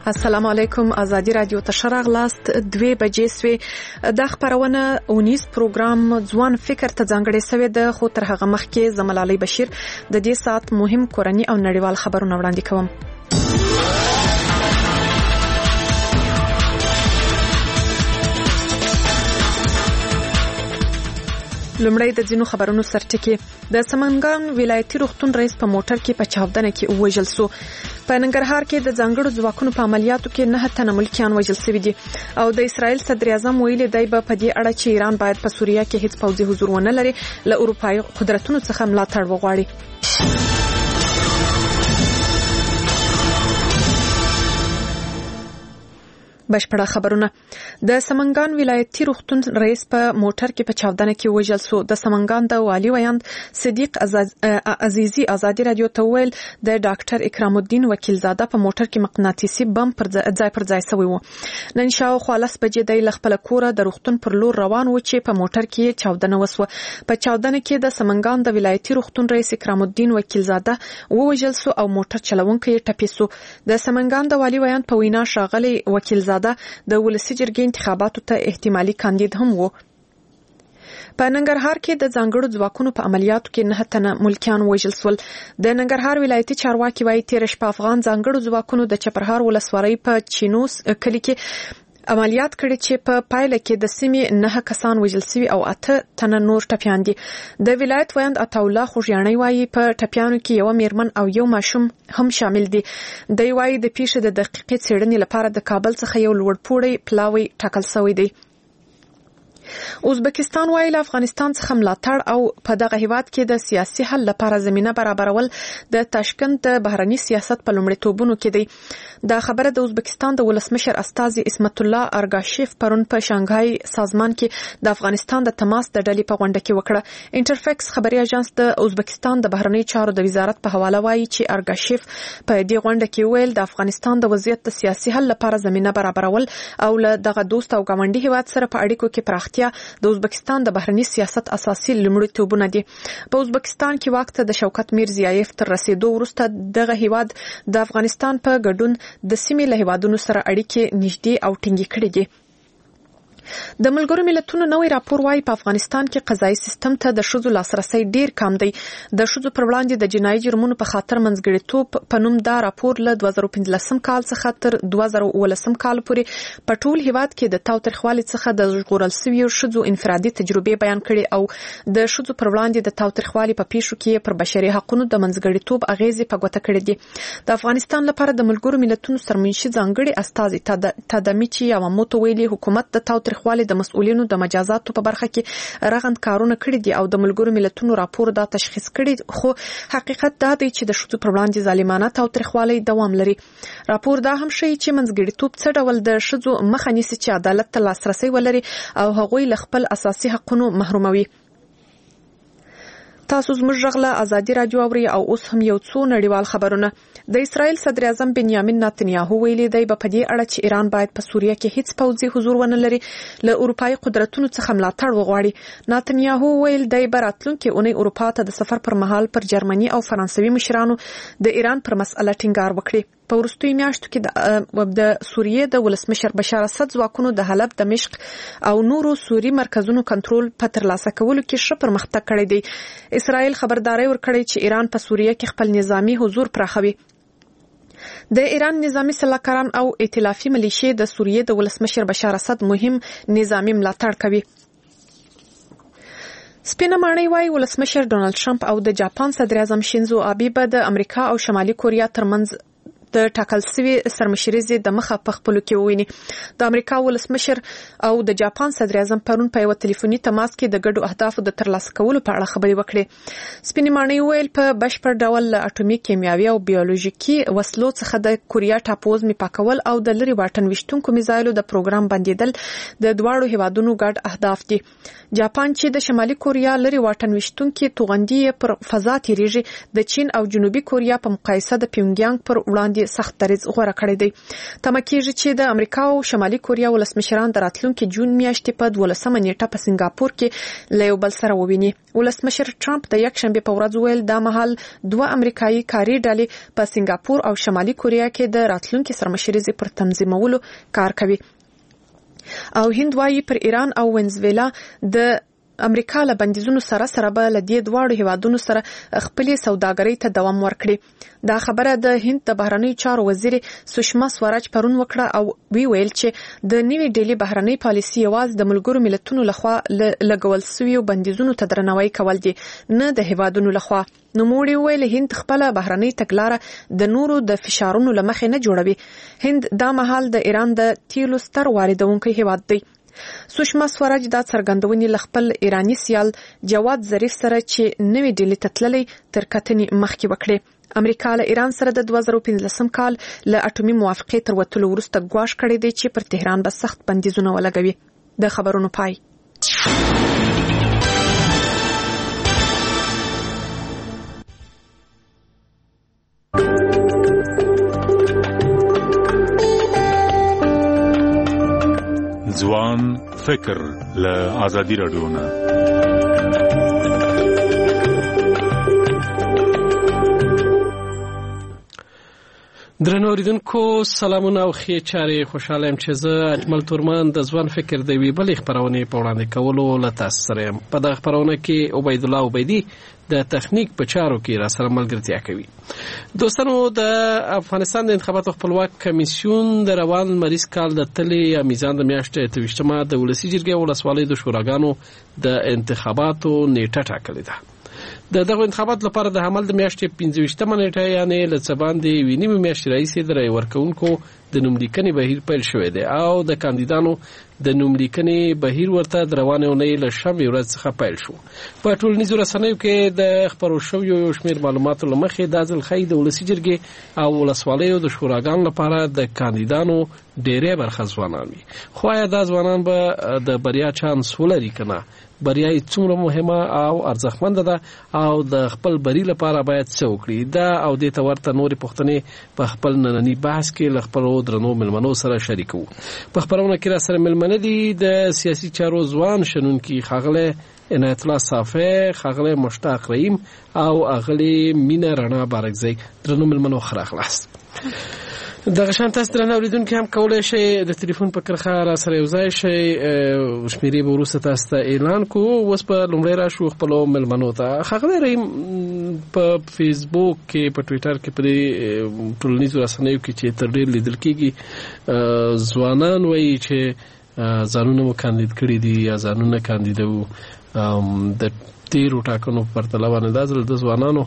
السلام علیکم. ازادي رادیو ته شراغلاست 2 بجې سوې. د خبرونه اونیز پروګرام ځوان فکر ته ځانګړی شوی د خو تر هغه مخکې زملالي بشیر د دې سات مهم کورنی او نړیوال خبرونه وړاندې کوم. لومړی د ځینو خبرونو سرټکی. د سمنګان ولایتي روغتون رئیس په موټر کې په چاودنه کې وژل شو. په ننګرهار کې د ځانګړو ځواکونو په عملیاتو کې 9 تنه ملکیان وژل شوي دي او د اسرائیل صدر اعظم ویلي دی په دې اړه چې ایران باید په سوریه کې هیڅ پوځي حضور ونه لري له اروپایي قدرتونو څخه ملاتړ وغواړي. بشپړه خبرونه. د سمنګان ولایتي روغتون رئیس په موټر کې په چاودنه کې وژل شو. د سمنګان د والي ویاند صدیق عزیزی ازادي رادیو ته ویل د ډاکټر اکرام الدین وکیلزاده په موټر کې مقناطیسي بم پر ځای شوی و. نن شاوخوا 10 بجې د خپل کور د روغتون پر لور روان و چې په موټر کې چاودنه وسوه. په چاودنه کې د سمنګان د ولایتي روغتون رئیس اکرام الدین وکیلزاده وژل شو او موټر چلونکی ټپي شو. د سمنګان د والي ویاند په وینا ښاغلی وکیلزاده د ولسی جرګې انتخاباتو ته احتمالي کاندید هم وو. په ننګرهار کې د ځانګړو ځواکونو په عملیاتو کې 9 تنه ملکیان وژل شول. د ننګرهار ولایتي چارواکي وايي تیر شپه افغان ځانګړو ځواکونو د چپرهار ولسوالۍ په چینوس کلی کې عملیات کړي چې په پایله کې د سیمې 9 کسان وژل شوي او 8 تنه نور ټپیان دي. د ولایت ویاند عطاالله خوږیاڼي وايي په ټپیانو کې یو میرمن او یو ماشوم هم شامل دي. دی وايي د پیښې د دقیقې څېړنې لپاره د کابل څخه یو لوړپوړی پلاوی ټاکل شوی دی. ازبکستان وايي له افغانستان څخه ملاتړ او په دغه هیواد کې د سیاسي حل لپاره زمينه برابرول د تاشکند د بهرني سیاست په لومړیتوبونو کې دی. دا خبره د ازبکستان د ولسمشر استازي اسمت الله ارګاشیف پرون په شانګهای سازمان کې د افغانستان د تماس د ډلې په غونډه کې وکړه. انټرفیکس خبري اژانس د ازبکستان د بهرني چارو د وزارت په حواله وايي چې ارګاشیف په دې غونډه کې ویل د افغانستان د وضعیت د سیاسي حل لپاره زمينه برابرول او له دغه دوست او ګاونډي هیواد سره په اړیکو کې پراختیا د ازبکستان د بهرني سیاست اساسي لومړیتوبونه دي. په ازبکستان کې وخت د شوکت میرزیایف تر رسیدو وروسته دغه هیواد د افغانستان په ګډون د سیمې له هیوادونو سره اړیکې نږدې او ټینګې کړې دي. د ملګرو ملتونو نوې راپور وايي په افغانستان کې قضایي سیستم ته د ښځو لاسرسي ډیر کم دی. د ښځو پر وړاندې د جنایي جرمونو په خاطر منځګړیتوب په نوم دا راپور له 2015 کال څخه تر 2019 کال پورې په ټول هیواد کې د تاوتریخوالي څخه د ژغورل شویو ښځو انفرادي تجربې بیان کړي او د ښځو پر وړاندې د تاوتریخوالي په پیښو کې پر بشري حقوقو د منځګړیتوب اغیزې په ګوته کړې دي. د افغانستان لپاره د ملګرو ملتونو سرمنشي ځانګړي استازي تادمیچی یاماموتو ویلي حکومت د تاوتریخوالي د مسؤلینو د مجازاتو په برخه کې رغند کارونه کړي دي او د ملګرو ملتونو راپور دا تشخیص کړي، خو حقیقت دا دی چې د ښځو پر وړاندې ظالمانه تاوتریخوالی دوام لري. راپور دا هم ښیي چې منځګړیتوب څه ډول د ښځو مخه نیسي چې عدالت ته لاسرسی ولري او هغوی له خپل اساسي حقونو محروموي. تاسو زموږ غږ له ازادي رادیو اورئ او اوس هم یو څو نړیوال خبرونه. د اسرائیل صدر اعظم بنیامین نتنیاهو ویلي دی په دې اړه چې ایران باید په سوریه کې هیڅ پوځي حضور ونه لري له اروپایي قدرتونو څخه ملاتړ وغواړي. نتنیاهو ویل دی راتلونکي اونۍ اروپا ته د سفر پر مهال پر جرمني او فرانسوي مشرانو د ایران پر مسأله ټینګار وکړي. په وروستیو میاشتو کې د سوریې د ولسمشر بشار اسد ځواکونو د حلب، دمشق او نورو سوري مرکزونو کنټرول په ترلاسه کولو کې ښه پرمختګ کړی دی. اسرائیل خبرداري ورکړې چې ایران په سوریه کې خپل نظامی حضور پراخوي. د ایران نظامی سلاکاران او ائتلافي ملیشې د سوریې د ولسمشر بشار اسد مهم نظامی ملاتړ کوي. سپینه ماڼۍ وايي ولسمشر ډونالد ټرمپ او د جاپان صدر اعظم شینزو آبی به د امریکا او شمالي کوریا ترمنځ د ټاکل شوی سرمشریزې د مخه په خپلو کې وویني. د امریکا ولسمشر او د جاپان صدر اعظم پرون په یو ټلیفوني تماس کې د ګډو اهدافو د ترلاسه کولو په اړه خبرې وکړې. سپینې ماڼۍ ویل په بشپړ ډول له اټومي، کیمیاوي او بیولوژیکي وسلو څخه د کوریا ټاپوزمې پاکول او د لرې واټن ویشتونکو میزایلو د پروګرام بندیدل د دواړو هیوادونو ګډ اهداف دي. جاپان چې د شمالي کوریا لرې واټن ویشتونکي توغندي پر فضا تیریږي، د چین او جنوبي کوریا په مقایسه د پیونګیانګ پر وړاندې وړاندې سخت دریځ غوړه کړی دی. تمه کېږي چې د امریکا او شمالي کوریا ولسمشران د راتلونکي جون میاشتې په 12 نیټه په سنگاپور کې له یو بل سره وویني. ولسمشر ټرمپ د یکشنبه په ورځ ویل دا مهال 2 امریکایي کاري ډلې په سنگاپور او شمالي کوریا کې د راتلونکي سرمشريزي پر تنظیمولو کار کوي. او هند وايي پر ایران او ونزویلا د امریکا له بندیزونو سره به له دې دواړو هیوادونو سره خپلې سوداګرۍ ته دوام ورکړي. دا خبره د هند د بهرنی چارو وزیر سوشما سوراج پرون وکړه او ویل چې د نوې ډیلي بهرنی پالیسي یوازې د ملګرو ملتونو لخوا لګول شوی بندیزونو ته درناوی کول دي، نه د هیوادونو لخوا. نو موږ ویل هند خپل بهرنی تګلارې د نورو د فشارونو لمخې نه جوړوي. هند دا مهال د ایران د تیلو ستر واردونکي هیواد دی. سوشما سوراج دا څرګندونې لخپل ایرانی سیال جواد ظریف سره چې نوې ډیلي ته تللی تر کتنې مخکې وکړي. امریکا له ایران سره د 2015 کال له اټومي موافقې تر وتلو وروسته ګواښ کړی دی چې پر تهران به سخت بندیزونه ولګوي. د خبرونو پای. ځوان فکر له آزادي رادیو نه. درنو اوریدونکو سلامونه او ښې چارې. خوشاله یم چې زه اجمل تورمان د ځوان فکر د یوې بلې خپرونې په وړاندې کولو له تاسو سره یم. په دغه خپرونه کې عبید الله عبیدي د تخنیک په چارو کې را سره ملګرتیا کوي. دوستانو، د افغانستان د انتخاباتو خپلواک کمیسیون د روان مریض کال د تلې میزان د میاشتې 28 د ولسي جرګې ولسوالۍ د شوراګانو د انتخاباتو نیټه ټاکلې ده. د دغه انتخابات لپاره د حمل د میاشتې 25 نیټه یعنی له څه باندې ویني میاشتې راځي د رای ورکونکو د نوملیکنې بهیر پیل شوی دی او د کاندیدانو د نوملیکنې بهیر ورته د روانې اونۍ له شنبې ورځ څخه پیل شو. په ټولنیزو رسنیو کې د خپرو شویو یو شمېر معلوماتو له مخې دا ځل ښایي د ولسي جرګې او ولسوالیو د شوراګانو لپاره د کاندیدانو ډېرې برخه ځوانان وي. خو آیا دا ځوانان به د بریا چانس ولري که نه؟ بریا یې څومره مهمه او ارزښتمنده ده او د خپل بری لپاره باید څه وکړي؟ دا او دې ته ورته نورې پوښتنې په خپل ننني بحث کې له خپلو درنو مېلمنو سره شریکوو. په خپرونه کې را سره مېلمانه دي د سیاسي چارو ځوان شنونکي ښاغلی عنایت الله صافی، ښاغلی مشتاق رحیم او ښاغلې مینه رڼا بارکزی. درنو مېلمنو ښه راغلاست. دغه شان تاسو درنه اوریدونکي هم کولای شئ د تلیفون په کرښه را سره یوځای شئ. شمیرې به وروسته تاسو ته اعلان کوو. اوس په لومړی راشو خپلو مېلمنو ته. ښاغلی رحیم، په فیسبوک کې، په ټویټر کې، په دې ټولنیزو رسنیو کې چې تر ډېر لیدل کېږي ځوانان وایي چې ځانونه مو کاندید کړي دي یا ځانونه کاندیدوو. د تیرو ټاکنو په پرتله باندې دا ځل د ځوانانو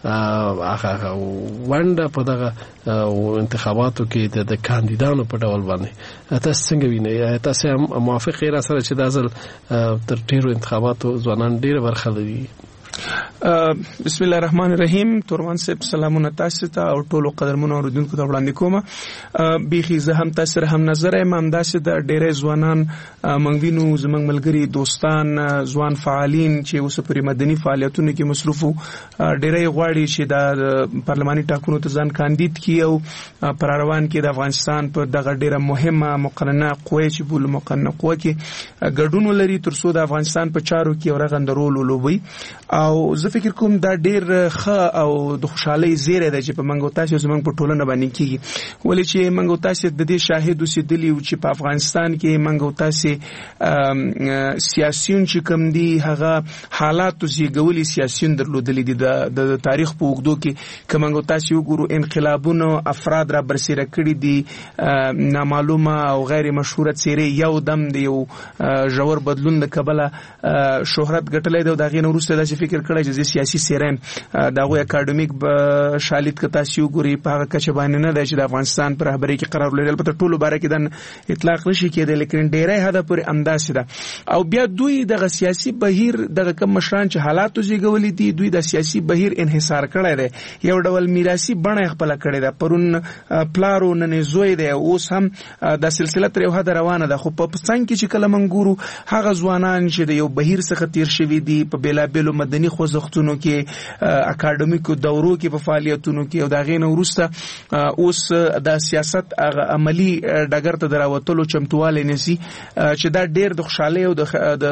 ونډه په دغه انتخاباتو کې د کاندیدانو په ډول باندې تاسو څنګه وینئ؟ تاسو هم موافق یې را سره چې دا ځل تر ډیرو انتخاباتو ځوانان ډیره برخه لري؟ بسم الله الرحمن الرحیم. تورمان صاحب سلامونه تاسو ته او ټولو قدرمنو اوریدونکو ته وړاندې کوم. بیخي زه هم تاسو سره هم نظر یم همداسې د ډېری ځوانان موږ وینو، زموږ ملګري دوستان ځوان فعالین چې اوس پرې مدني فعالیتونو کې مصروف وو، ډېری غواړي چې د پارلماني ټاکنو ته ځان کاندید کړي او پر روان کې د افغانستان په دغه ډېره مهمه مقننه قوه چې بولو مقننه قوه کې ګډون ولري تر څو د افغانستان په چارو کې ورغند رول ولوبي. او زه فکر کوم دا ډیر ښه او د خوشحالۍ زیری ده چې په منګو تاسو زمونږ په ټولنه باندې کیږي. ولې چې منګو تاسو د دې شاهد اوسېدلی چې په افغانستان کې منګو تاسو سیاسيون چې کوم دي هغه حالات زیږولي سیاسيون درلودلي دي د تاریخ په اوږدو کې. که منګو تاسو وګورو انقلابونو افراد را برسېره کړي دي، نامعلومه او غیر مشهوره څېرې یو دم دی یو ژور بدلون د کبله شهرت ګټلې ده. دا غي نو وروسته دا فکر کړی چې سیاسي سیرم دغه اکاډمیک شالید کتا سیو ګوري په هغه کچه باندې نه دی چې د افغانستان پر رهبرۍ کې قرار لري. البته ټولو باره کې د اطلاق نشي کېدای، لیکن ډیری هدا پر انداز ده. او بیا دوی د سیاسي بهیر د کم مشران چې حالاتو زیږولې دي، دوی د سیاسي بهیر انحصار کړی دی، یو ډول میراثي بڼه خپل کړی ده. پرون پلارو نن زوی دی، اوس هم د سلسله تر یو حد روانه ده. خو په څنګه کې چې کله منګورو هغه ځوانان چې د یو بهیر څخه تیر شوي دي په بیلابېلو مدني مدني خوځښتونو کې اکاډمیکو دورو کې په فعالیتونو کې او دا غینه وروسته اوس د سیاست عملی ډګر ته دراوتلو چمتواله نسی چې دا ډیر د خوشاله او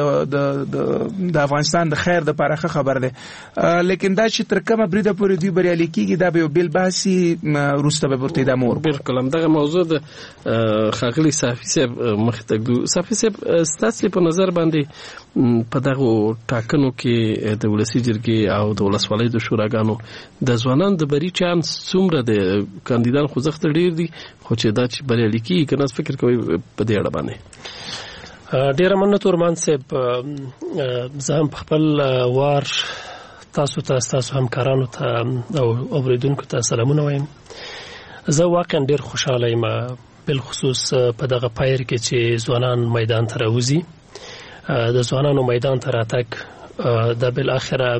د افغانستان د خیر د لپاره خبر ده لیکن دا چې تر کومه بریده پورې دوی بریالي کیږي دا به بل بحثي روسته به ورته د مور بالکل دغه موضوع د خاغلی صافي صاحب مختګو صافي صاحب ستاسو په نظر باندې په دغه ټاکنو کې د ولسی جرګې او د ولسوالۍ د شوراګانو د ځوانانو د بری چانس څومره د کاندیدان خوځښت ډیر دي خو چې دا چې بریالي کیږي کنه فکر کوي په دې اړه باندې ډیر مننه تورمان صاحب زه هم خپل وار تاسو همکارانو ته او اوریدونکو ته سلامونه وایم. زه واقعا ډیر خوشاله یم بالخصوص په دغه پایر کې چې ځوانان میدان ته راوځي. د ځوانانو میدان ته راتګ د بل اخره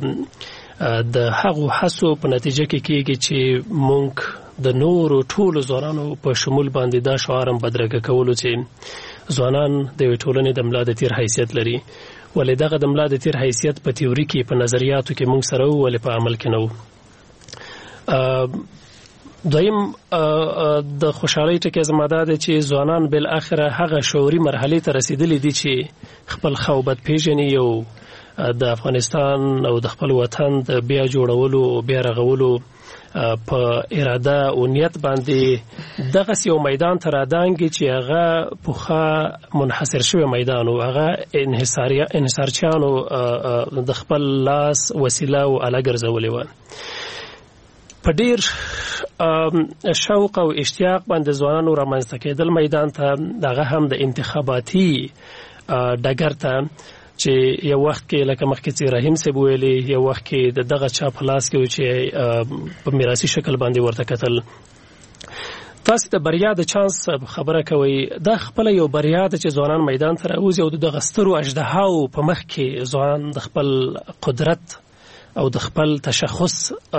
د هغو حسو په نتیجه کې کېږي چې مونږ د نورو ټولو ځوانانو په شمول باندې دا شعار هم بدرګه کولو چې ځوانان د ټولنې د ملا د تیر حیثیت لري ولې دغه د ملا د تیر حیثیت په تیوري کې په نظریاتو کې مونږ سره وو ولې په عمل کې نه وو. دویم د خوشحالۍ ټکی زما دا دی چې ځوانان بل اخره هغه شعوري مرحلې ته رسیدلي دي چې خپل ښه او بد پیژني او د افغانستان او د خپل وطن د بیا جوړولو او بیا رغولو په اراده او نیت باندې دغه یو میدان ته رادانګي چې هغه پوخه منحصر شوی میدان او هغه انحصارچیانو د خپل لاس وسیله او آله ګرځولې وه. په ډیر شوق او اشتیاق باندې ځوانانو رامنځته کېدل میدان ته دغه هم د انتخاباتي ډګر ته چې یو وخت کې لکه مخکې چې رحیم صاحب ویلي یو وخت کې دغه چا په لاس کې چې په میراثي شکل باندې ورته کتل. تاسو د بریا د چانس خبره کوي دا خپل یو بریا ده چې ځوانان میدان ته راوځي او دغه سترو اژدهاو په مخ کې ځوان د خپل قدرت او د خپل تشخص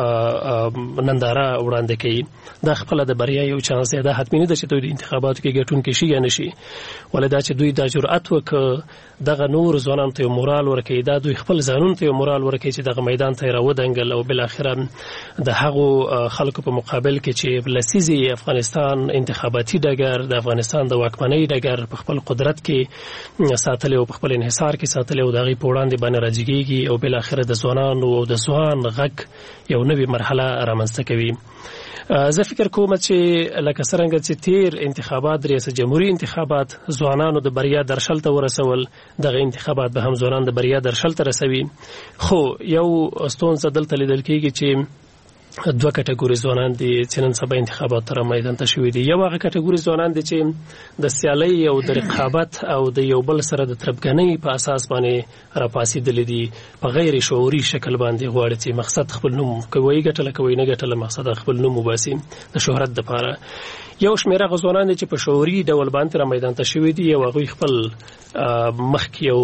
ننداره وړاندې کوي. دا خپل د بریا یو چانس دی. دا حتمی نه ده چې دوی د انتخاباتو کې ګټونکي شي یا نشي ولې دا چې دوی دا جرأت وکړي دغه نور ځوانانو ته مورال ورکړي دا دوی خپل ځانونو ته مورال ورکړي چې دغه میدان ته راودنګل او بل اخره د هغو خلکو په مقابل کې چې لسیزي افغانستان انتخاباتي ډګر د افغانستان د واکمنۍ ډګر په خپل قدرت کې ساتل او په خپل انحصار کې ساتل او دغه په وړاندې باندې راځيږي او بل اخره د ځوانانو او د ځوان غږ یو نوې مرحله رامنځته کوي. زه فکر کوم چې لکه څنګه چې تیر انتخابات ریاست جمهوریت انتخابات ځوانانو د بریا درشل ته ورسول دغه انتخابات به هم ځوانان د بریا درشل ته رسوي. خو یو ستونزه دلته لیدل کېږي چې دوه کټګوري ځوانان دي چې نن سبا انتخابات تر میدان ته شوي دي. یو هغه کټګوري ځوانان دي چې د سیالۍ او د رقابت او د یو بل سره د تربګنۍ په اساس باندې راپاسېدلي دي په غیر شعوري شکل باندې غواړي چې مقصد خپل نوم کوي ګټله کوي نه ګټله مقصد خپل نوم وباسي د شهرت لپاره. یو شمېره غزوانان دي چې په شعوري ډول باندې را میدان ته شوي دي او هغوی خپل مخکې او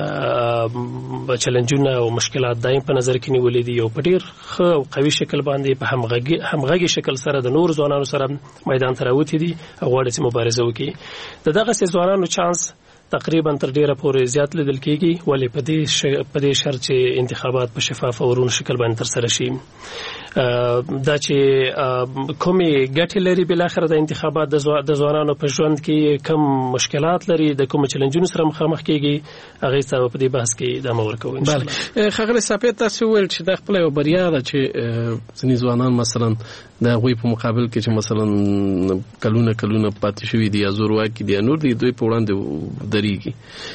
وروسته چلنجونه او مشکلات دایم په نظر کې نیولي دي او په ډېر ښه او قوي شکل باندې په همغږي شکل سره د نور ځوانانو سره میدان ته راوتي دي او غواړي چې مبارزه وکړي. د دغسې ځوانانو چانس تقریبا تر ډیره پورې زیات لیدل کېږي ولې په دې شرط چې انتخابات په شفاف او روڼ شکل باندې ترسره شي. دا چې کومې ګټې لري بل اخر د انتخابات د ځوانانو په ژوند کې کم مشکلات لري د کوم چیلنجونو سره مخامخ کېږي هغه څه په دې بحث کې د امور کوي. بله خغلی صاحب تاسو ویل چې د خپل یو بریا ده چې ځینې ځوانان مثلا د هغوی په مقابل کې چې مثلا کلونه پاتې شوي دي یا زورواکي دي یا نور دي دوی په وړاندې درېږي.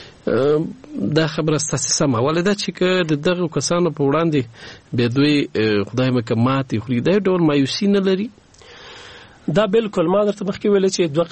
دا خبره ستاسو سمه ولې دا چې د دغه کسانو په وړاندې بیا دوی خدای مکه ماتې خوري دا ډول مایوسي نه لري؟ دا بالکل ما درته مخکې ویل چې دوه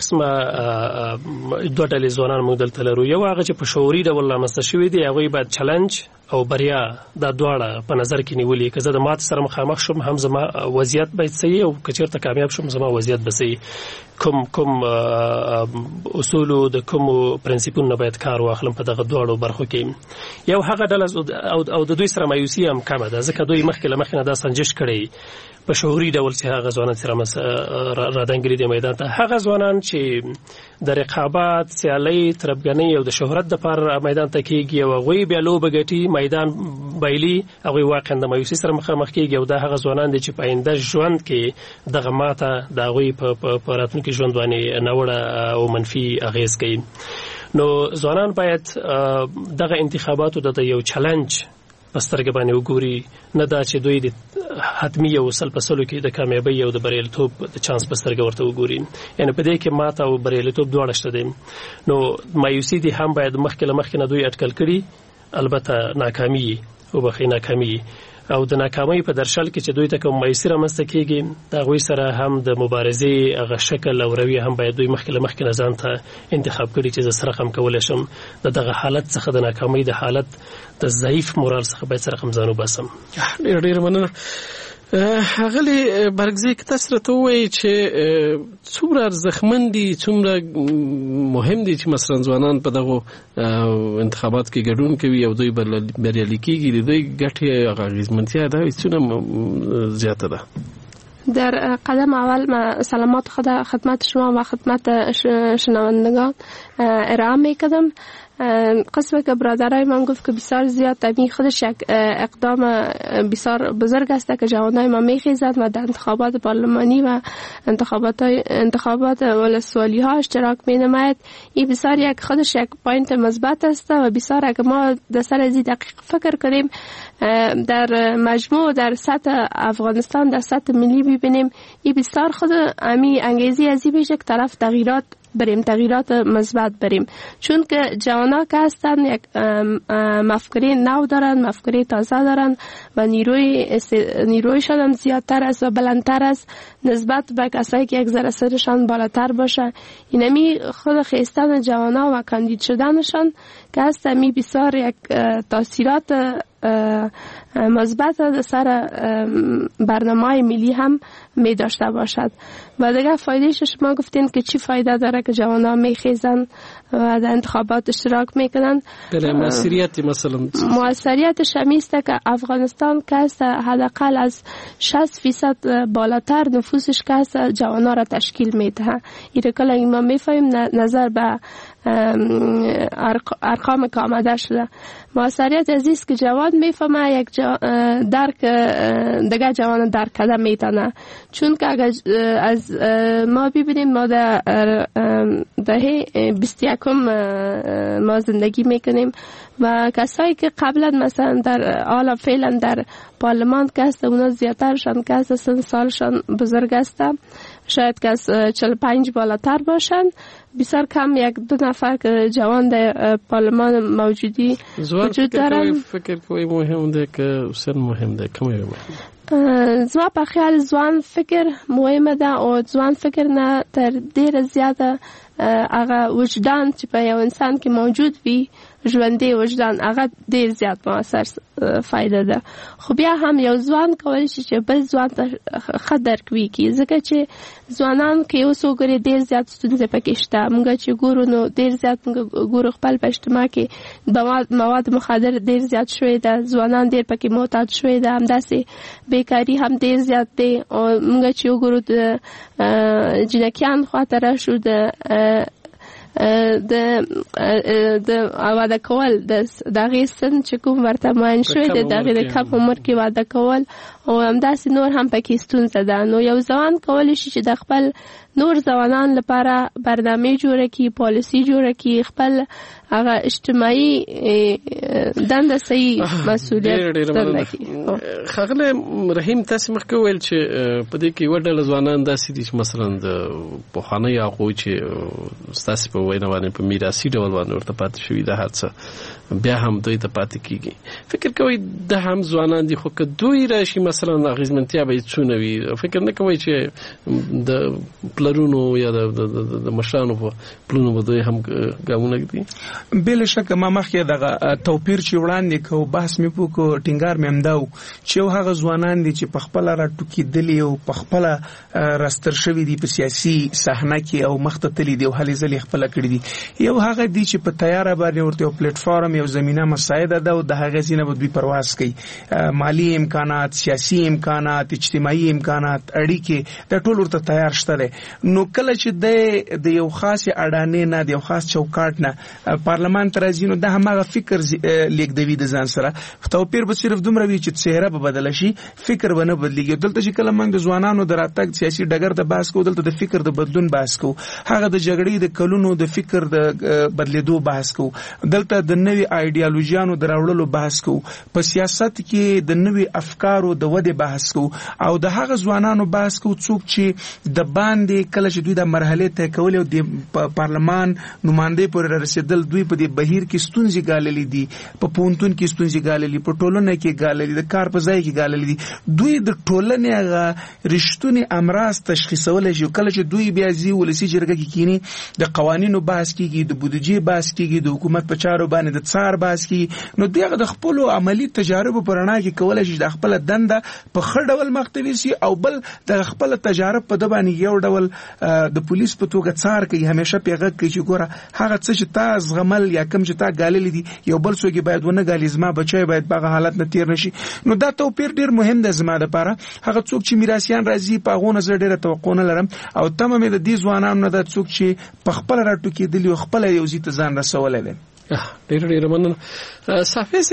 قسمه دوه ډلې ځوانان موږ دلته لرو. یو هغه چې په شعوري ډول رامنځته شوي دي هغوی باید چلنج او بریا دا دواړه په نظر کې نیولي که زه د ماتې سره مخامخ شم هم زما وضعیت باید صحیح او که چېرته کامیاب شم زما وضعیت به صحیح. کوم اصولو د کومو پرنسیپونو باید کار واخلم په دغه دواړو برخو کې. یو هغه ډله او د دوی سره مایوسي هم کمه ده ځکه دوی مخکې له مخکې نه دا سنجش کړی په شعوري ډول چې هغه ځوانان سره رادنګري د میدان ته هغه ځوانان چې د رقابت سیالي تربګنۍ او د شهرت د پر میدان ته کېږي او غوي بیا لوب غټي میدان بایلي هغه واقعا د مایوسي سره مخامخ کېږي او د هغه ځوانان دي چې په آینده ژوند کې دغه ماته د غوي په راتلونکي ژوند باندې ناوړه او منفي اغیز کوي. نو ځوانان باید دغه انتخاباتو د یو چیلنج پسترګ باندې وګوري، نه دا چې دوی د حتمی او سلپسلو کې د کامیابی او د بریالیتوب د چانس پسترګ ورته وګوري. یعنی په دې کې ماته او بریالیتوب دواړه شته دي. نو مایوسی دي هم باید مخکې نه دوی اټکل کړي، البته ناکامي او بخې ناکامي او د ناکامۍ په درشل کې چې دوی ته کوم مایوسی رامنځته کېږي د هغوی سره هم د مبارزې هغه شکل او رویه هم باید دوی مخکې نه ځان ته انتخاب کړي چې زه سره رقم کولی شم د دغه حالت څخه د ناکامۍ د حالت د ضعیف مورال څخه باید سره رقم ځان وباسم. ډېر مننه. هغه برګزی که تاسو ته وایي چې څومره ارزښتمن دي، څومره مهم دي چې مثلا ځوانان په دغه انتخابات کې ګډون کوي او دوی بریالي کېږي، د دوی ګټې اغېزمنتیا دا څومره زیاته ده؟ در قدم اول سلامات خدمت شما و خدمت شنوندگان ارائه می‌کنم. قسم که برادرای من گفت که بسیار زیاد تمی خودش یک اقدام بسیار بزرگ است که جوانای ما میخیزد و در انتخابات پارلمانی و انتخابات ولسوالی ها اشتراک می نماید. این بسیار یک خودش یک پوینت مثبت است و بسیار اگر ما در سر از دقیق فکر کنیم در مجموع در سطح افغانستان در سطح ملی ببینیم، این بسیار خود امی انگیزی ازی میشه که طرف تغییرات مثبت بریم، چون که جوانا که هستن یک مفکوره نو دارن، مفکوره تازه دارن و نیرویشان هم زیادتر است و بلندتر است نسبت به کسایی که یک ذره سنشان بالاتر باشه. اینمی خود خیستن جوانا و کاندید شدنشان که هست می بسیار یک تاثیرات مثبت در سر برنامه ملی هم می داشته باشد. و دیگه فایدهش شما گفتین که چی فایده داره که جوانا می خیزن و در انتخابات اشتراک میکنن. بله، موثریتش همیسته که افغانستان که هست حداقل از 60% بالاتر نفوسش که هست جوانا را تشکیل میده. این کلا ما میفهمیم نظر به ارقام که آمده شده. موثریت عزیز که جوان میفهمه یک درک دیگه جوان درک کده میتونه، چون که اگر از ما ببینیم ما در دهه 21 ما زندگی میکنیم و کسایی که قبلا مثلا در حالا فعلا در پارلمان که هست اونا زیادترشان که هست سن سالشان بزرگ است، شاید که از 45 بالاتر باشن. بسیار کم یک دو نفر که جوان در پارلمان موجودی وجود دارن. فکر کوئی مهم ده که سن مهم ده کمی مهم؟ زما په خیال ځوان فکر مهمه ده او ځوان فکر نه تر ډیره زیاته هغه وجدان چې په یو انسان کې موجود وي، ژوندی وجدان، هغه ډیر زیات موثر فایده ده. خو بیا هم یو ځوان کولی شي چې بل ځوان ته ښه درک وکړي، ځکه چې ځوانان کې اوس وګورې ډیر زیات ستونزې پکې شته. موږ چې ګورو نو ډیر زیات ګورو خپل په اجتماع کې مواد مخدر ډیر زیات شوی ده، ځوانان ډیر پکې معتاد شوی ده، همداسې بیکاري هم ډیر زیات دی. او موږ چې وګورو د جنکیان خواته راشو د واده کول د دغه سن چې کوم ورته معین شوی د دغه د کم عمر کې واده کول او همداسې نور هم پکې ستونزه ده. نو یو ځوان کولی شي چې د خپل نور ځوانان لپاره برنامه جوړه کړي، پالیسي جوړه کړي، خپل هغه اجتماعي دنده صحیح مسؤلیت درنه کړي. ښاغلی رحیم، تاسو مخکې وویل چې په دې کې یوه ډله ځوانان داسې دي چې مثلا د پخوانیو هغوی چې ستاسې په وینا باندې په میراثي ډول باندې ورته پاتې شوي ده هر څه بیا هم دوی ته پاتې کېږي. فکر کوئ دا هم ځوانان دي، خو که دوی راشي مثلا اغېزمنتیا به یې څونه وي؟ فکر نه کوئ چې د پلرونو یا د مشرانو په پلونو به دوی هم ګامونه ږدي؟ بلا شک ما مخکې دغه توپیر چې وړاندې کو بحث مې وکړو، ټینګار مې همدا وکړو چې هغه ځوانان دي چې په خپل راټوکېدلي او په خپل راستر شوي دي په سیاسي صحنه کې او مخته تللي دي او هلې ځلې خپل کړي دي. یو هغه دي چې په تیاره باندې ورته یو پلیټ فارم یو زمينه مساعده ده او د هغه ځینه به دوی پرواز کوي. مالی امکانات، سیاسي امکانات، اجتماعي امکانات، اړیکې د ټول ورته تیار شته دي. نو کله چې د یو خاص اډانې نه د یو خاص چوکاټ نه پارلمان ته راځي نو د هماغه فکر لیکدوي د ځان سره توپیر به صرف دومره وي چې څهره به بدل شي، فکر به نه بدلیږي. دلته چې کله موږ د ځوانانو د راتګ سیاسي ډګر ته بحث کوو، دلته د فکر د بدلون بحث کوو، هغه د جګړې د کلونو د فکر د بدلیدو بحث کوو، دلته د نوې ایډیالوژیانو د راوړلو بحث کوو، په سیاست کې د نوې افکارو د ودې بحث کوو او د هغه ځوانانو بحث کوو څوک چې د باندې کله چې دوی د مرحله ته کول او د پارلمان نمائندې پورې رسیدل، دوی په دې بهیر کې ستونزې ګاللې دي، په پونتون کې ستونزې ګاللې، په ټولنه کې ګاللې، د کار په ځای کې ګاللې دي. دوی د ټولنې هغه رښتونی امراض تشخیصول شي. کله چې دوی بیا ځي ولسی جرګه کې کینی د قوانینو بحث کیږي، د بودیجې بحث کیږي، د حکومت په چارو باندې د څار بحث کیږي، نو دوی هغه د خپل عملی تجارب په رڼا کې کولای شي د خپل دنده په خړ ډول مختلف سي او بل د خپل تجارب په د باندې یو ډول د پولیس په توګه څار کوي، همیشه پیغه کوي چې ګوره هغه څه چې تا زغمل یا کم چې تا ګاللې دي یو بل څوک باید ونه ګالي، زما بچي باید په حالت نه تیر نشي. نو دا توپیر ډیر مهم دی زما لپاره. هغه څوک چې میراثیان راځي په غو نظر ډیره توقع نه لرم او تمه مې د دې ځوانانو نه د څوک چې په خپل راټوکېدلی او خپل یو ځای ته ځان رسولای دي. ډیر مننه. صافي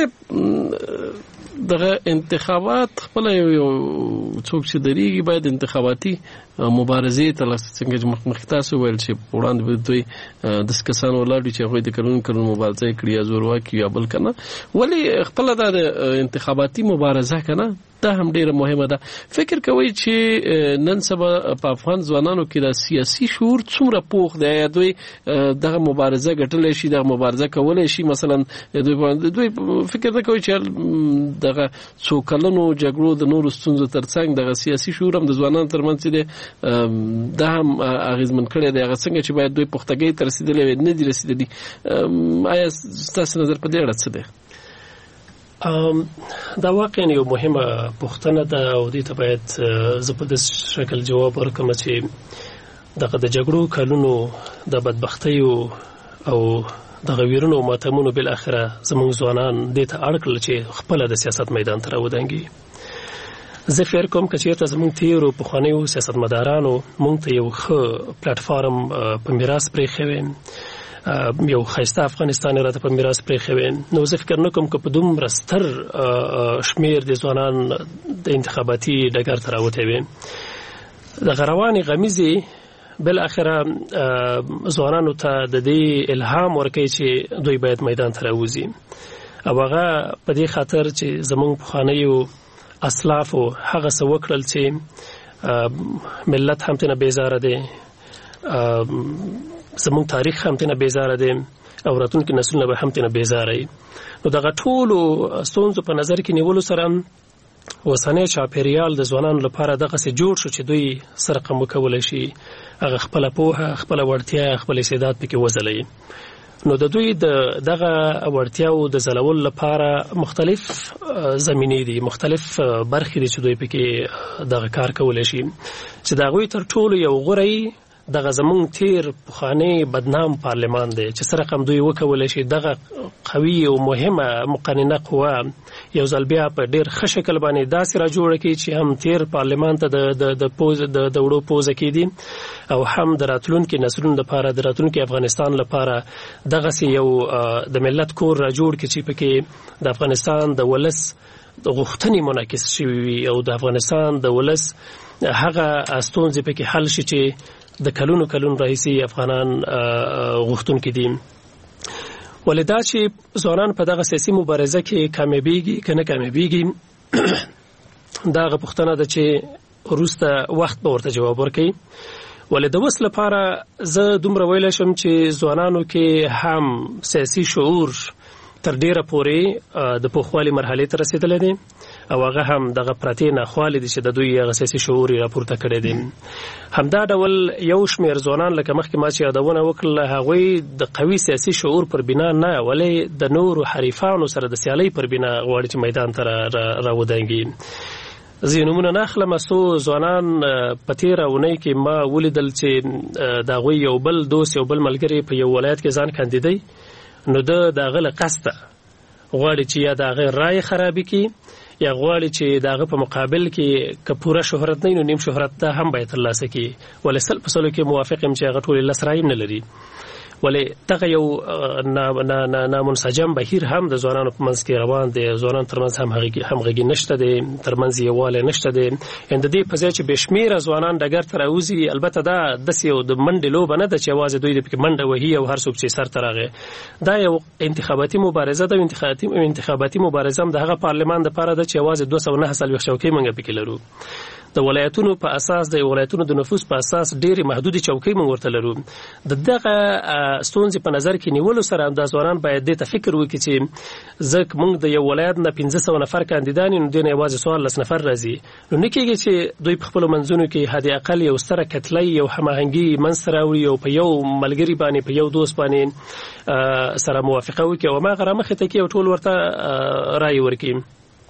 صاحب دغه انتخابات خپل یو څوک چې دریږي باید انتخاباتي مبارزې ته څنګه مخکتاسو ویل چې وړاندې به دوی د کسانو ولاړ چې هغه د کلون مبارزه کړی یا زورواکي یا بل کنه، ولی خپل د انتخاباتي مبارزه کنه دا هم ډیره مهمه ده. فکر کوي چې نن سبا په افغان ځوانانو کې د سیاسي شعور څومره پوخ دی یا دوی دغه مبارزه ګټلای شي، دغه مبارزه کولای شي؟ مثلا دوی فکر نه کوي چې دغه څو کلونو جګړو د نورو ستونزو ترڅنګ دغه سیاسي شعور هم د ځوانانو ترمنځ دی دا هم اغیزمن کړی دی، هغه څنګه چې باید دوی پختګۍ ته رسیدلي نه دي رسیدلي. آیا ستاسو نظر په دې اړه څه دی؟ دا واقعا یو مهمه پوښتنه ده او دې ته باید زه په داسې شکل جواب ورکړم چې دغه د جګړو کلونو د بدبختیو او دغه ویرونو او ماتمونو بل اخره زموږ ځوانان دې ته اړ کړل چې خپل د سیاست میدان ته راودانګي. زه فکر کوم چې چېرته زموږ تیرو پخوانیو سیاستمدارانو موږ ته یو ښه پلیټفارم په میراث پرېښی یو ښایسته افغانستان راته په میراث پرېښی، نو زه فکر نه کوم که په دومره ستر شمیر د ځوانان د انتخاباتي ډګر ته راوتی وي. دغه روانې غمیزې بل اخره ځوانانو ته د دې الهام ورکوي چې دوی باید میدان ته راوځي او هغه په دې خاطر چې زموږ پخوانیو اسلافو هغه څه وکړل چې ملت هم ترنه بیزاره دی، زموږ تاریخ هم ترنه بیزاره دی او راتلونکي نسلونه به هم ترنه بیزاره وي. نو دغه ټولو ستونزو په نظر کې نیولو سره اوسنی چاپیریال د ځوانانو لپاره دغسې جوړ شو چې دوی سره رقم وکولی شي، هغه خپله پوهه، خپله وړتیا، خپل استعداد پکې وځلوي. نو د دوی دغه وړتیاو د ځلولو لپاره مختلف زمینې دي، مختلف برخې دي چې دوی پکې دغه کار کولی شي، چې د هغوی تر ټولو یو غوره دغه زمونږ تیر پخوانی بدنام پارلمان دی چې څه رقم دوی وکولی شي دغه قوي او مهمه مقننه قوه یو ځل بیا په ډېر ښه شکل باندې داسې را جوړه کړي چې هم تیر پارلمان ته د وړو پوزه کېدي او هم د راتلونکي نسلونو لپاره، د راتلونکي افغانستان لپاره دغسې یو د ملت کور را جوړ کړي چې پکې د افغانستان د ولس د غوښتنې منعکس شوي وي او د افغانستان د ولس هغه ستونزې پکې حل شي چې د کلونو راهیسې افغانان غوښتونکي دي. ولې دا چې ځوانان په دغه سیاسي مبارزه کې کامیابیږي که نه کامیابیږي دا هغه پوښتنه ده چې وروسته وخت به ورته جواب ورکوي. ولې د اوس لپاره زه دومره ویلی شم چې ځوانانو کې هم سیاسي شعور تر ډیره پورې د پوخوالي مرحلې ته رسیدلی دی او هغه هم دغه پرتی نه خالي دي چې د دوی هغه سیاسي شعور راپورته کړی دي. همدا ډول یو شمېر ځوانان لکه مخکې ما چې یادونه وکړله هغوی د قوي سیاسي شعور پر بنا نه ولې د نورو حریفانو سره د سیالۍ پر بنا غواړي چې میدان ته راودانګي. زه نومونه نه اخلم، څو ځوانان په تېره اونۍ کې ما ولیدل چې د هغوی یو بل دوست یو بل ملګری په یو ولایت کې ځان کاندیدوي، نو د هغه له قصده غواړي چې یا د هغه رایې خرابې کړي یا غواړي چې د هغه په مقابل کې که پوره شهرت نه وي نو نیم شهرت ته هم باید ترلاسه کړي. ولې 100% کې موافق یم چې هغه ټولې 10 رایې نه لري. ولې دغه یو نامنسجم بهیر هم د ځوانانو په منځ کې روان دی. ځوانان ترمنځ همغږي نشته دی، ترمنځ یووالی نشته دی. د دې په ځای چې بې شمېره ځوانان ډګر ته راوځي، البته دا داسې یو د منډې لوبه نه ده چې یوازې دوی د پکې منډه وهي او هر څوک چې سر ته راغی. دا یو انتخاباتي مبارزه ده. انتخاباتي مبارزه هم د هغه پارلمان دپاره ده چې یوازې 249 چوکۍ موږ پکې لرو. د ولایتونو په اساس د ولایتونو د نفوس په اساس ډېرې محدودې چوکۍ موږ ورته لرو. د دغه ستونزې په نظر کې نیولو سره دا ځوانان باید دې ته فکر وکړي چې ځکه موږ د یو ولایت نه 1500 نفر کاندیدان یو، نو دې نه یوازې 14 نفر راځي. نو نه کېږي چې دوی په خپلو منځونو کې حد اقل یو ستره کتله یو هماهنګي منځته راوړي او په یو ملګري باندې په یو دوست باندې سره موافقه وکړي او هماغه رامخې ته کړي او ټول ورته رایې ورکړي.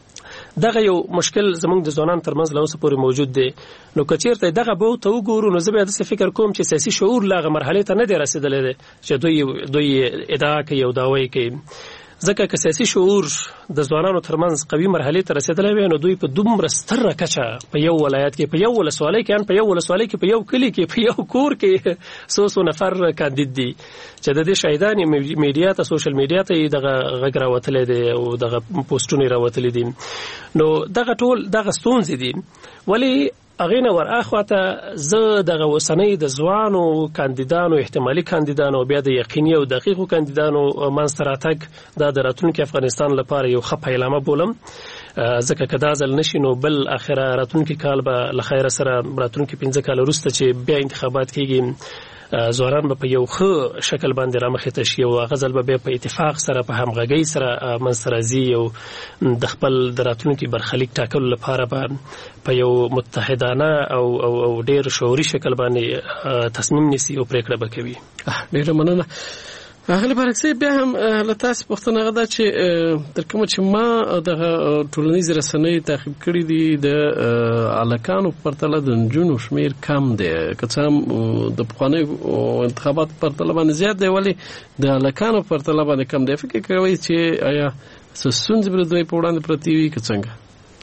دغه یو مشکل زمونږ د ځوانانو ترمنځ له اوسه پورې موجود دی. نو که چېرته دغه به ته وګورو نو زه بیا داسې فکر کوم چې سیاسي شعور لا هغه مرحلې ته نه دی رسېدلی دی چې دوی ادعا کوي او دعوی کوي. ځکه که سیاسي شعور د ځوانانو ترمنځ قوي مرحلې ته رسېدلی وي نو دوی په دومره ستره کچه په یو ولایت کې، په یو ولسوالۍ کې، په یو ولسوالۍ کې، په یو کلي کې، په یو کور کې څو نفر کاندید دي چې د دې شاهدان میډیا ته، سوشل میډیا ته دغه غږ راوتلی دی او دغه پوسټونه راوتلی دي. نو دغه ټول دغه ستونزې دي. ولې هغې نه ور اخواته زه دغه اوسنۍ د ځوانو کاندیدانو، احتمالي کاندیدانو، بیا د یقیني او دقیقو کاندیدانو منځته راتګ دا د راتلونکي افغانستان لپاره یو ښه پیلامه بولم. ځکه که دا ځل نشي نو بل اخره راتلونکي کال به له خیره سره راتلونکي 15 کاله وروسته چې بیا انتخابات کېږي ځوانان به په یو ښه شکل باندې رامخې ته شي او هغه ځل به بیا په اتفاق سره په همغږۍ سره منځته راځي او د خپل د راتلونکي برخلیک ټاکلو لپاره به په یو متحدانه او ډېر شعوري شکل باندې تصمیم نیسي او پرېکړه به کوي. ډېره مننه. هغه برعکس بیا هم له تاسو پوښتنه غواړم چې تر کومه چې ما دغه ټولنیز رسنۍ تعقیب کړي دي د الکانو په پرتله د نجونو شمیر کم دی، که څه هم د پخوانیو انتخاباتو په پرتله باندې زیات دی ولی د الکانو په پرتله باندې کم دی. فکر کوئ چې آیا ستونزې به دوی په وړاندې پرتې وي که څنګه؟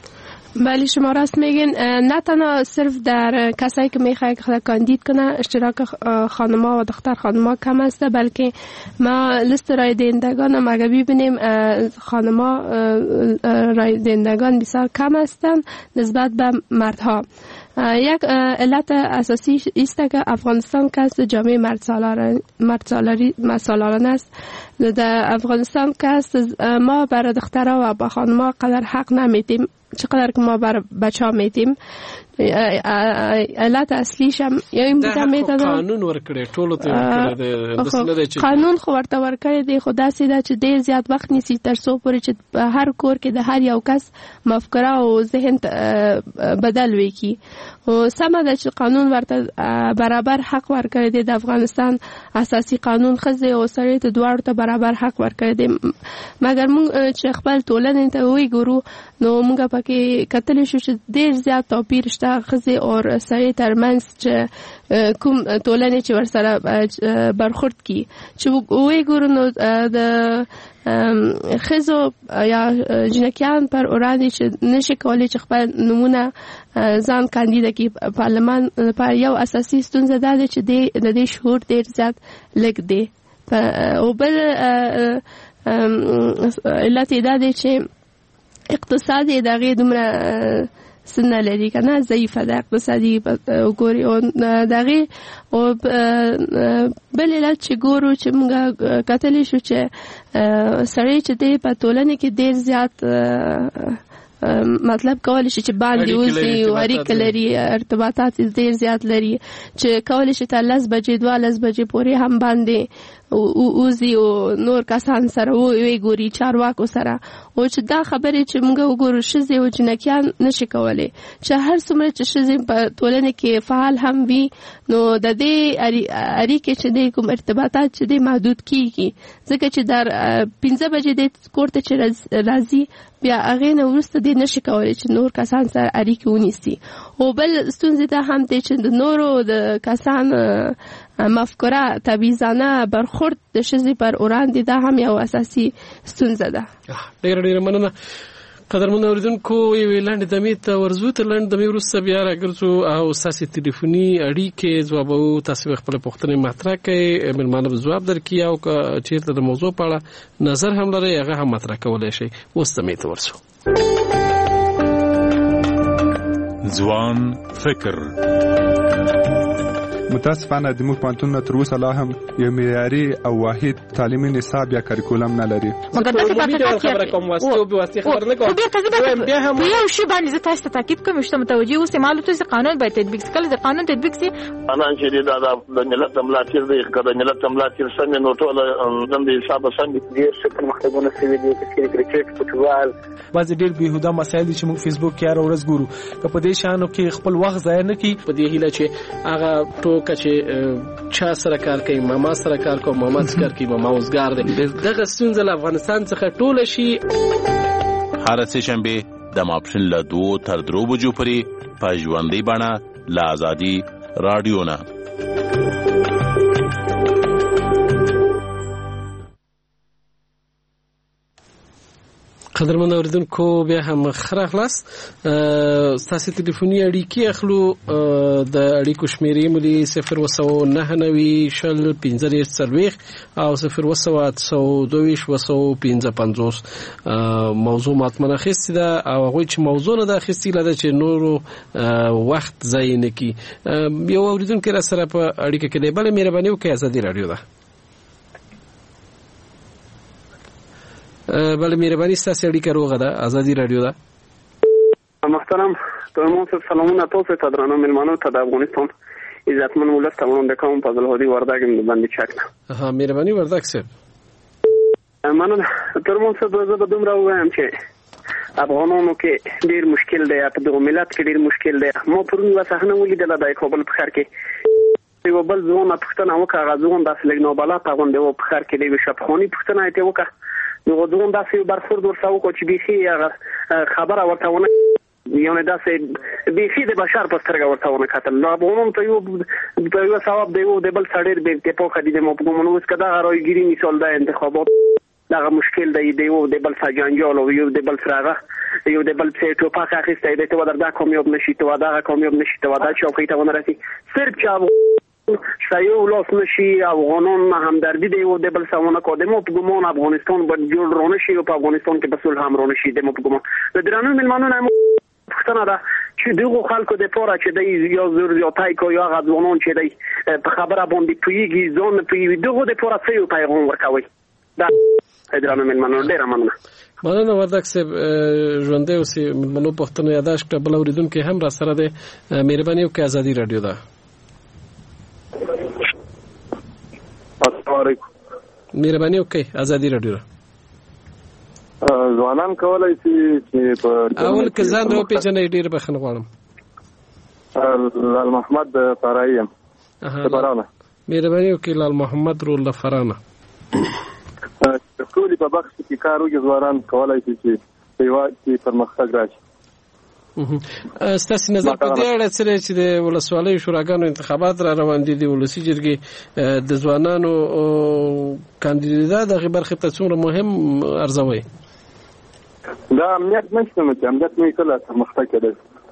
بله شما راست میگین. نه تنها صرف در کسایی که میخواه که کاندید کنه اشتراک خانما و دختر خانما کم است، بلکه ما لیست رای دهندگان اگر ببینیم خانما رای دهندگان بسیار کم هستند نسبت به مردها. یک علت اساسی است که افغانستان کس جامعه مرد سالارانه است. در افغانستان کس ما برای دخترها و با خانما قدر حق نمیدیم چقدر که ما بر بچه ها میدیم. علت اصلیش هم این بوده میدادم قانون ورکړي ټولو ته ورکړي قانون خو ورته ورکړي دی، خو داسې ده چې ډېر زیات وخت نیسي تر څو پورې چې په هر کور کې د هر یو کس مفکوره او ذهن بدل وکړي. او سمه ده چې قانون ورته برابر حق ورکړي دی. د افغانستان اساسي قانون ښځې او سړي ته دواړو ته برابر حق ورکړي دی. مګر موږ چې خپل ټولنې ته وګورو نو موږ پکې کتلی شو چې ډېر زیات توپیر شته ښځې او سړي ترمنځ چې کوم ټولنې چې ورسره برخورد کړي. چې وګورو نو د ښځو یا جنکیان پر وړاندې چې نشي کولی چې خپل نمونه ځان کاندیده کړي پارلمان لپاره یو اساسي ستونزه دا ده چې د دې شعور ډېر زیات لږ دی. او بل علت دا دی چې اقتصاد دغه دومره سنه لري کنه ضعیفه ده اقتصادي وګوري او دغه او بل علت چې ګورو چې موږ کتلی شو چې سړی چې دی په ټولنه کې ډېر زیات مطلب کولی شي چې باندې اوسي او اړیکه لري، ارتباطات ډېر زیات لري چې کولی شي تر 10 بجې 12 بجې پورې هم باندې اوزي او نور کسان سره وی ګوري چارواکو سره او چې دا خبرې چې موږ وګورو شزي او جنکیان نشي کولای چې هر څومره چې شزي په ټولنه کې فعال هم وي نو د دې اړیکې چې د کوم ارتباطات چې د محدود کیږي ځکه چې در 15 بجې د کوړه چې راځي بیا هغه نو ورسته د نشي کولای چې نور کسان سره اړیکې ونیسي او بل ستونزې ته هم د چې د نورو د کسان مفکوره تبعیضانه برخورد د شزي پر وړاندې دا هم یو اساسي ستونزه ده. ډېر مننه. قدرمن اوریدونکو یو لاندې دمې ته ورزو تر لاندې دمې وروسته بیا راګرځو او ساسي ټلیفوني اړیکې ځوابو تاسو خپل پوښتنې مطرح کړئ مېلمانه به ځواب درکړي او چیرته د موضوع په اړه نظر هم لري هغه هم مطرح کولای شي. اوس دمې ته ورسو. ځوان فکر. متاسفانه د موږ پانتون تر اوسه لا هم یو معیاري او واحد تعلیمي نصاب یا کریکولم نه لري. مګر دا خبره کوم واسطه به واسطه خبر نه کوم. بیا هم یو شی باندې زه تاسو ته تاکید کوم چې متوجي اوسئ معلومات چې قانون باید تطبیق کړي. د قانون تطبیق سي انا چې دا د ملت ملاتړ دی کله ملت ملاتړ څنګه نو ټول د حساب څنګه ډیر څه پرمختګونه شوي دي چې کرکټ فوټبال بعض ډیر بیهوده مسایل چې موږ فیسبوک کې هر ورځ ګورو که په دې شانو کې خپل وخت ضایع نه کړي په دې هیله چې هغه ټوکه چې چا سره کار کوي ماما سره کار کوي ماما سره کار کوي ماما اوسګار دی دغه ستونزه له افغانستان څخه ټوله شي. هر څه شنبه د ماپښین له 2 تر 3 بجو پورې په ژوندۍ بڼه له آزادي رادیو نه. قدرمن اوریدونکو بیا هم خلاص تاسو ټلیفوني اړیکې اخلو د اړیکو شمیرې ملي 019901540 او 0102255 موضوع ماتمنه خسته ده او هغه چې موضوع نه ده خسته لده چې نورو وخت ضایع نه کی. یو اوریدونکو را سره په اړیکه کې دی بل مهرباني وکړئ آزادي رادیو ده. بله مهرباني ستاسو اړیکه روغه ده آزادي رادیو ده. محترم تمام سلامونه تاسو ته درنو ملمانو ته د افغانستان عزتمن ولس ته ورته کوم فضل هدي وردګ باندې چاکنه. ها مهرباني وردګ صاحب. مننه ترمن څه د دومره وایم چې افغانانو کې ډیر مشکل دی په دغه ملت کې ډیر مشکل دی. مو پرون وسهنه ولیدل د کابل په خار کې یو بل ځوان پښتنه وکړه غزون د سلګنو بالا په غونډه و په خار کې دی شپخونی پښتنه ایته وکړه نو ځوان داسې برخورد ورساو کو چې بيخي خبره ورته ونه یو نه داسې بيخي د بشر په سترګه ورته ونه کتل. نو عموما ته یو ثواب دی د بل سړی به ته په خدي د مو په کومه وس کدا رايګيري مثال د انتخابات دا مشکل دی د بل ساجانجال او یو د بل سراغه یو د بل څه ټوپک اخیسته دی ته ودردا کامیاب نشي ته ودا کامیاب نشي ته ودا چوکۍ ته ونه رسي صرف چا شایو لاس نشي افغانان همدردی دی او د بل سمونه قدمو په ګمون افغانستان باندې جوړ رونه شي او په افغانستان کې بسول هم رونه شي د مو په ګمون د درانو ملمانو نه پښتنه ده چې دغه خلکو د پوره چې د یو زور یو تای کو یو غوونون چې دی په خبره باندې پیږي ځون پیږي دغه د پوره څه یو پیغام ورکوي دا درانو ملمانو ډیر مننه. مننه وردګ صاحب ژوندې اوسې ملمنو پښتنو یاداش کړه بل اوریدونکو هم را سره ده مهرباني وکړئ آزادي رادیو ده. السلام علیکم. مهرباني وکړئ آزادي رادیو ده. ځوانان کولای شي چې په اول کې ځان نو پیژنې ډیر بخښنه غواړم. لال محمد فراییم فرانه. مهرباني وکړئ لال محمد رول فرانه. ټولې په بخش کې کار وکړي ځوانان کولای شي چې هیواد کې پرمختګ راشي. ستاسو نظر په دې اړه څه چې د ولسوالۍ شوراګانو انتخابات را روان دي د ولسی جرګې د ځوانانو کاندیدات دغه برخه ته څومره مهم ارزوي؟ دا امنیت نشته چې امنیت نه کله پرمختګ کوي.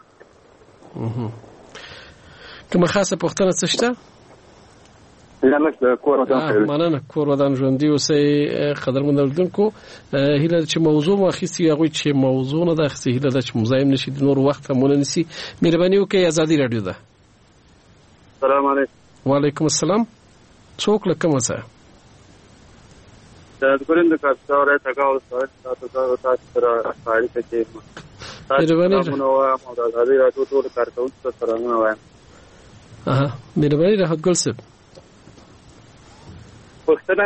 کومه خاصه پوښتنه څه شته؟ یا نشته کور ودان. مننه کور ودان ژوندۍ اوسئ قدرمن اوریدونکو. هیله چې موضوع واخیستي هغه چې موضوع نه ده خسته هیله چې مزاحم نشي د نور وخت هم ونیسي. مهرباني وکړئ آزادي رادیو ده. السلام علیکم. وعلیکم السلام. څوک لکه مسا د ګورند کارڅوره تاګاو سره تاسو سره اړیکه کې مهرباني نو آزادي رادیو ټول کارکونکو سره نو وایم. مهرباني راحت ګل صاحب. پښتنه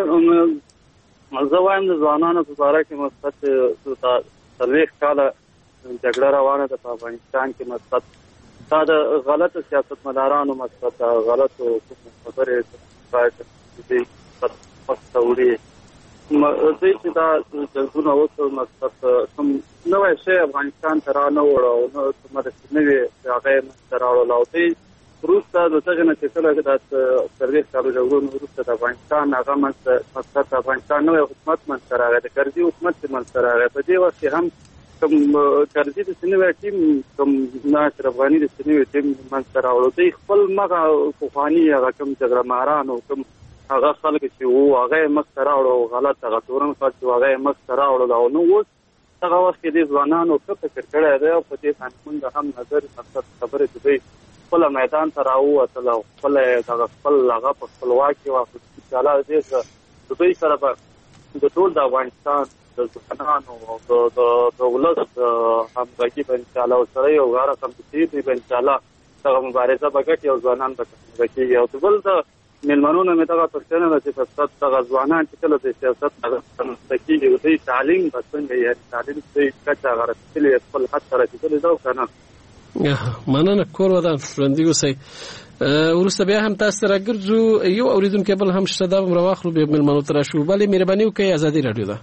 زه وایم د ځوانانو په باره کې مثبت 40 کاله جګړه روانه ده په افغانستان کې مثبت دا د غلطو سیاستمدارانو مثبت غلطو خبرې باید دې پښتوري دوی چې دا څنګه وڅو مثبت کوم نوې شی افغانستان ته را نه وړو نو کومه د نوې هغه راوړل او دې روسته دغه نه چې کله د سرویس کارو جوړونو روسته د افغانستان هغه مثبت افغانستان نوې حکومت منځ راغی د کرزي حکومت منځ راغی په دې وخت هم کوم کرزي د سنوي ټیم کوم ناصر افغاني د سنوي ټیم منځ راوړل دي خپل مغه خواني هغه کوم جګړه مارانو کوم هغه خلک چې وو هغه مخ راوړو غلط هغه تورن خاص هغه مخ راوړل او نو اوس هغه وخت د ځوانانو څه فکر کړی دی او په دې باندې موږ هم نظر خبرې کوي خپل میدان ته راووتل او خپل هغه په خپلواکي واخلي چې الله دې دوی سره به د ټول د افغانستان د ځوانانو او د ولس همغږي په ان شاء الله سره یو غاره کمپټي په ان شاء الله هغه مبارزه وکړي او ځوانان به کوي او بل د ملمنونو مې دا پښتنه چې فقط د ځوانان چې کله د سیاست هغه تکیږي او د تعلیم په څنګه یې تعلیم چې کچا غره چې خپل حد سره چې دا کنه مننه کور ودان ژوندي اوسئ وروسته بیا هم تاسو راګرځو یو اوریدونکو بل هم شته دا مروخلو به ملمنو تر شو بلې مهرباني وکړئ ازادي رادیو ده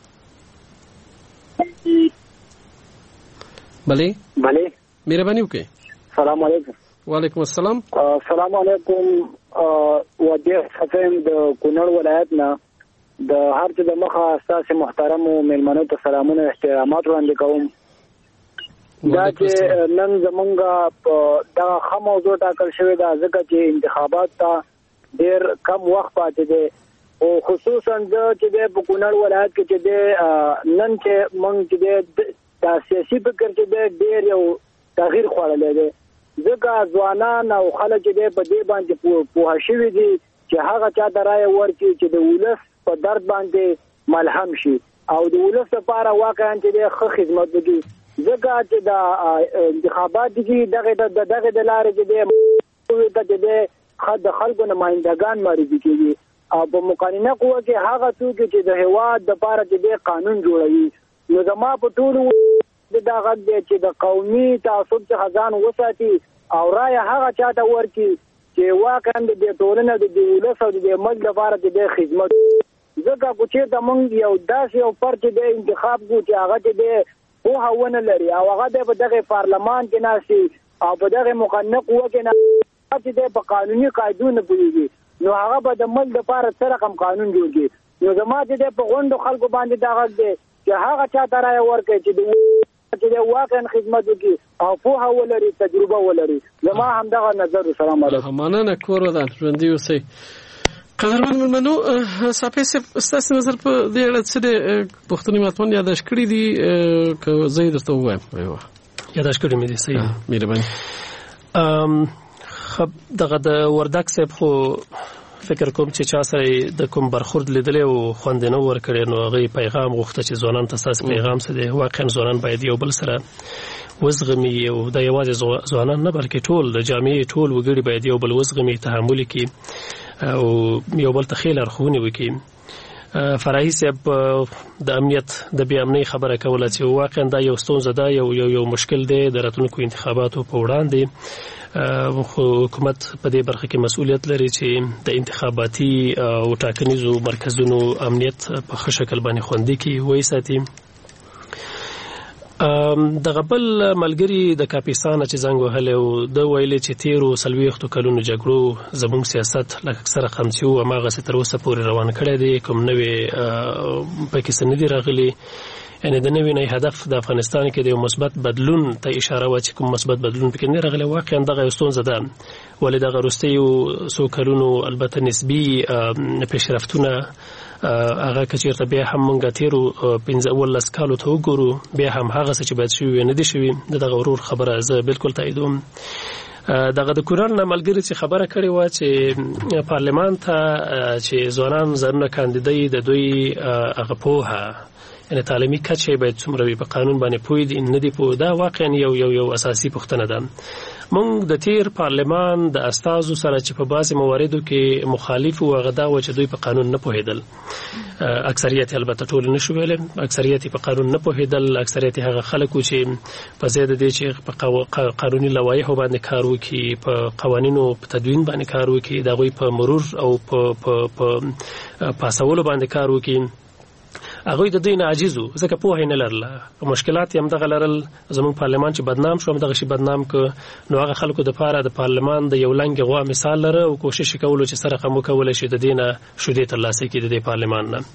بلې مهرباني وکړئ السلام علیکم وعلیکم السلام السلام علیکم ودې حسین د کونړ ولایت نه د هر څه د مخه اساس محترم او ملمنو ته سلامونه احترامات وړاندې کوم دا چې نن زمونږه دا خه موضوع ټاکل شوی دا ځکه چې انتخابات ته ډېر کم وخت پاتې دی او خصوصا چې په کونړ ولایت کې چې نن چې مونږ چې دا سیاسي فکر چې ډېر یو تغییر خوړلی دی ځکه ځوانان او خلک چې په دې باندې پوه شوي دي چې هغه چا ته رایه ورکړي چې د ولس په درد باندې ملهم شي او د ولس لپاره واقعا چې ښه خدمت وکړي ځکه چې دا انتخابات دي دغه د لارې چې د خلکو نمائندګان معرفي کیږي او په مقننه قوه کې هغه څوک چې د هیواد لپاره چې قانون جوړوي نو زما په ټولو دا غږ دی چې د قومي تعصب څخه ځان وساتي او رایه هغه چاته ورکړي چې واقعا د ټولنې د ولس او د ملت لپاره د خدمت ځکه چې موږ یو داسې یو فرد د انتخاب کو چې هغه د پوهه ونه لري او هغه په دغه پارلمان کې ناشي او په دغه مقننه قوه کې نه چې په قانوني قاعدونو پوهیږي نو هغه به د ملت لپاره سره کوم قانون جوړي نو زما چې په غونډو خلکو باندې دا غږ دی چې هغه چاته رایه ورکړي چې واقعا خدمت وکړي او پوهه ولري تجربه ولري زما همدغه نظر سلام علیکم مننه کور ودان ژوندي اوسئ قدرمن ملمنو صافي ستاسو نظر په دې اړه څه د پښتني متون یاداش کړی دي که زه درته وایم یاداش کړی مې دي صحیح مهرباني دغه د وردک صاحب خو فکر کوم چې چا سره د کوم برخورد لیدلې او خوندنه ورکړي نو هغه پیغام غوښته چې ځوانان تاسو پیغام څه دی واقعا ځوانان باید یو بل سره وزغمي او د یوازې ځوانان نه بلکې ټول د جامعې ټول وګړي باید یو بل وزغمي تحمل کوي او یو بل تخیل ارخونی وکي فرایي صاحب د امنیت د بیا امنۍ خبره کوله چې واقعا دا یو ستونزه ده یو مشکل دی د راتلونکو انتخاباتو په وړاندې حکومت په دې برخه کې مسؤلیت لري چې د انتخاباتي او ټاکنیزو مرکزونو امنیت په ښه شکل باندې خوندي کړي وساتي د غبل ملګری د کاپیسان چې زنګ وهله او د ویلې چې 13 کلونو جګړو زموږ سیاست لکه اکثره خمسیو او ماغه تر اوسه پورې روان کړی دی کوم نوې پاکستان دی راغلی یعنی د نوې نه هدف د افغانستان کې د مثبت بدلون ته اشاره و چې کوم مثبت بدلون پکې نه راغلی واقعا دغه ستونزه ده ولې دغه وروستیو څو کلونو البته نسبی پیشرفتونه هغه کچیرته بیا هم مونږ تیرو 15 کالو ته وګورو بیا هم هغه څه چې باید شوی نه دي شوی دغه غرور خبره زه بالکل تاییدوم دغه د کورن ملګری چې خبره کړې و چې پارلمان ته چې ځوانان زرنه کاندیدای د دوی هغه پوهه یعنی تعلیمي کچه باید څومره په قانون باندې پوي دي نه دي په دا واقعا یو اساسي پوښتنه ده مونږ د تیر پارلمان د استازو سره چې په بعضي مواردو کې مخالف او غدا و چې دوی په قانون نه پوهیدل، اکثریت البته ټول نشو ویل، اکثریت په قانون نه پوهیدل، اکثریت هغه خلکو چې په زیاده دي چې په قانوني لوایح باندې کار وکړي، په قوانینو په تدوین باندې کار وکړي، د غوي په مرور او په پاسولو باندې کار وکړي، هغه د دوی نه عاجزو، ځکه پوهه نه لرله، مشکلات یې هم دغه لرل. زموږ پارلمان چې بدنام شو، دغه شی بدنام ک نو هغه خلکو د پاره د پارلمان د یو لنګ غوا مثال لره او کوشش کولو چې سره قمو کول شي د دینه شودې ترلاسه کړي د پارلمان نه.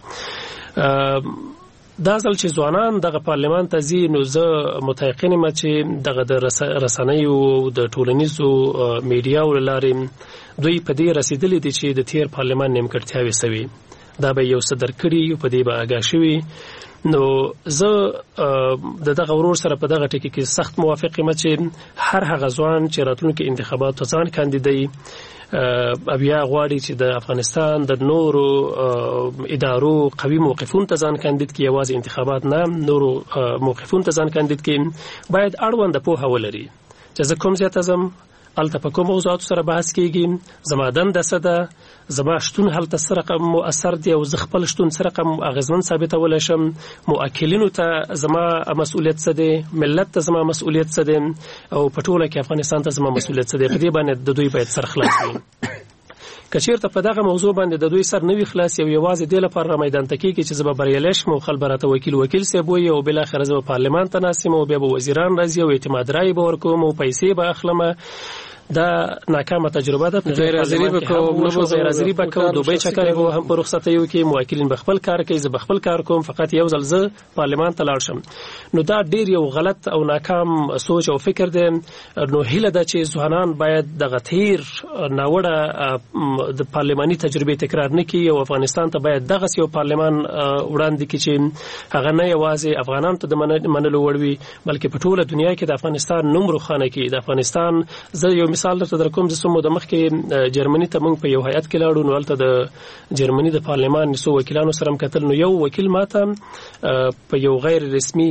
دا ځل چې ځوانان دغه پارلمان ته ځي، نو زه متيقن یم چې دغه د رسنیو د ټولنیزو میډیاو لارې دوی په دې رسیدلي دي چې د تیر پارلمان نیمګړتیاوې سوي، دا به یو څه درکړي او په دې به آګاه شوي. نو زه د دغه ورور سره په دغه ټکي کې سخت موافق یم چې هر هغه ځوان چې راتلونکي انتخاباتو ځان کاندیدي بیا غواړي چې د افغانستان د نورو ادارو قوي موقفون ته ځان کاندید کړي، یوازې انتخابات نه نورو موقفون ته ځان کاندید کړي، باید اړونده پوهه ولري چې زه کوم ځای ته ځم، هلته په کوم موضوعاتو سره بحث کیږي، زما دنده څه ده، زما شتون هلته څه رقم مؤثر دی او زه خپل شتون څه رقم اغیزمن ثابتولی شم، موکلینو ته زما مسؤلیت څه دی، ملت ته زما مسؤلیت څه دی او په ټوله کې افغانستان ته زما مسؤلیت څه دی. په دې باندې د دوی باید سر خلاص کړي. کچیرته په دغه موضوع باندې د دوی سر نوي خلاص یو یوازې د لپاره میدان ته کېږي چې زما بریالی شم او خلک به راته وکیل صاحب وي او بل اخر زه پارلمان ته ناستم او بیا به وزیران راځي او اعتماد رای به ورکوم او پیسې به اخلم. دا ناکامه تجربه ده. غیر حاضری وکړو، غیر حاضری وکړو، دوبۍ چکر به هم په رخصتیو کې موکلین به خپل کار کوي، زه به خپل کار کوم، فقط یو ځل زه پارلمان ته لاړ شم. نو دا ډیر یو غلط او ناکام سوچ او فکر دی. نو هیله ده چې ځوانان باید دغه تیر ناوړه د پارلماني تجربه تکرار نه کړي او افغانستان ته باید دغه یو پارلمان وړاندې کړي چې هغه نه یوازې افغانان ته د منلو وړ وي بلکې په ټوله دنیا کې د افغانستان نوم روښانه کړي. د افغانستان زه یو مثال درته درکوم، د سمو د مخکې جرمني ته موږ په یو هیئت کې لاړو، نو هلته د جرمني د پارلمان څو وکیلانو سره هم کتل، نو یو وکیل ماته په یو غیر رسمي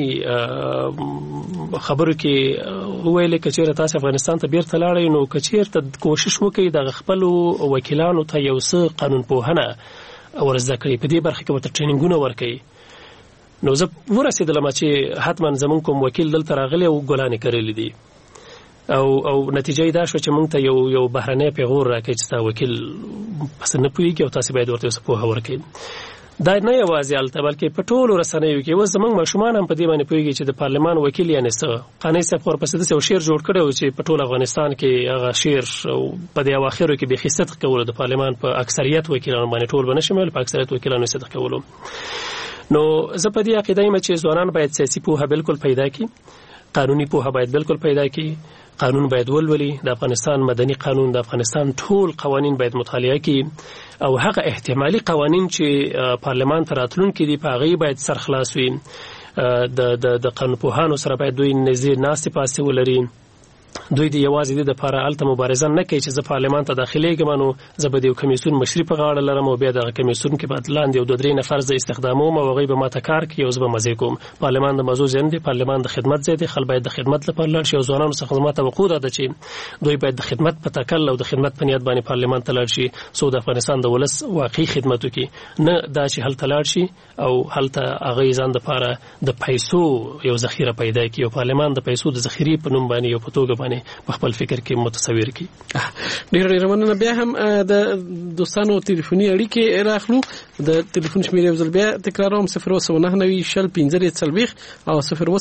خبرو کې وویل که چیرته تاسو افغانستان ته بیرته لاړئ نو که چیرته کوشش وکړئ د خپلو وکیلانو ته یو څه قانون پوهنه ورزده کړئ، په دې برخه کې ورته ټرینینګونه ورکړئ. نو زه ورسېدلم چې حتما زمونږ کوم وکیل دلته راغلی او ګلانې کرلې دي او نتیجه دا شو چې موږ ته یو بهرنی پیغور راکړي چې تا وکیل پس نه پوهېږي او تاسې باید ورته څه پوهه ورکړئ. دا نه یوازې هلته بلکې په ټولو رسنیو کې اوس زموږ ماشومان هم په دې باندې پوهېږي چې د پارلمان وکیل یعنې څه. قانع صاحب خو ورپسې داسې یو شعر جوړ کړی و چې په ټول افغانستان کې هغه شعر په دې اواخرو کې بیخي صدق کولو د پارلمان په اکثریت وکیلانو باندې، ټول به نشم ویلی، په اکثریت وکیلانو صدق کولو. نو زه په دې عقیده یم چې ځوانان باید سیاسي پوهه بالکل پیدا کړي، قانوني پوهه باید بالکل پیدا کړي، قانون باید ولولي، د افغانستان مدني قانون، د افغانستان ټول قوانین باید مطالعه کړي او هغه احتمالي قوانین چې پارلمان ته راتلونکي دي په هغې باید سرخلاص وي. د قانونپوهانو سره باید دوی نږدې ناستې پاستې ولري. دوی د یوازې د لپاره هلته مبارزه نه کوي چې زه پارلمان ته داخلېږم نو زه به د یو کمیسیون مشري په غاړه لرم او بیا دغه کمیسیون کې به لاندې یو 2-3 نفر زه استخداموم او هغوی به ماته کار کوي او زه به مزې کوم. پارلمان د مزو ځای نه دی، پارلمان د خدمت ځای دی، خلک باید د خدمت لپاره لاړ شي او ځوانانو څخه زما توقع ده چې دوی باید د خدمت په تکل او د خدمت په نیت باندې پارلمان ته لاړ شي څو د افغانستان د ولس واقعي خدمت وکړي، نه دا چې هلته لاړ شي او هلته هغوی ځان دپاره د پیسو یو ذخیره پیدا کړي او پارلمان د پیسو د ذخیرې په نوم باندې یو په توګه باندې په خپل فکر کې متصور کی. ډېر مننه. بیا هم د دوستانو تلیفوني اړیکې راخلو. د تلیفون شمیرې یو ځل بیا تکراروم 029901540 او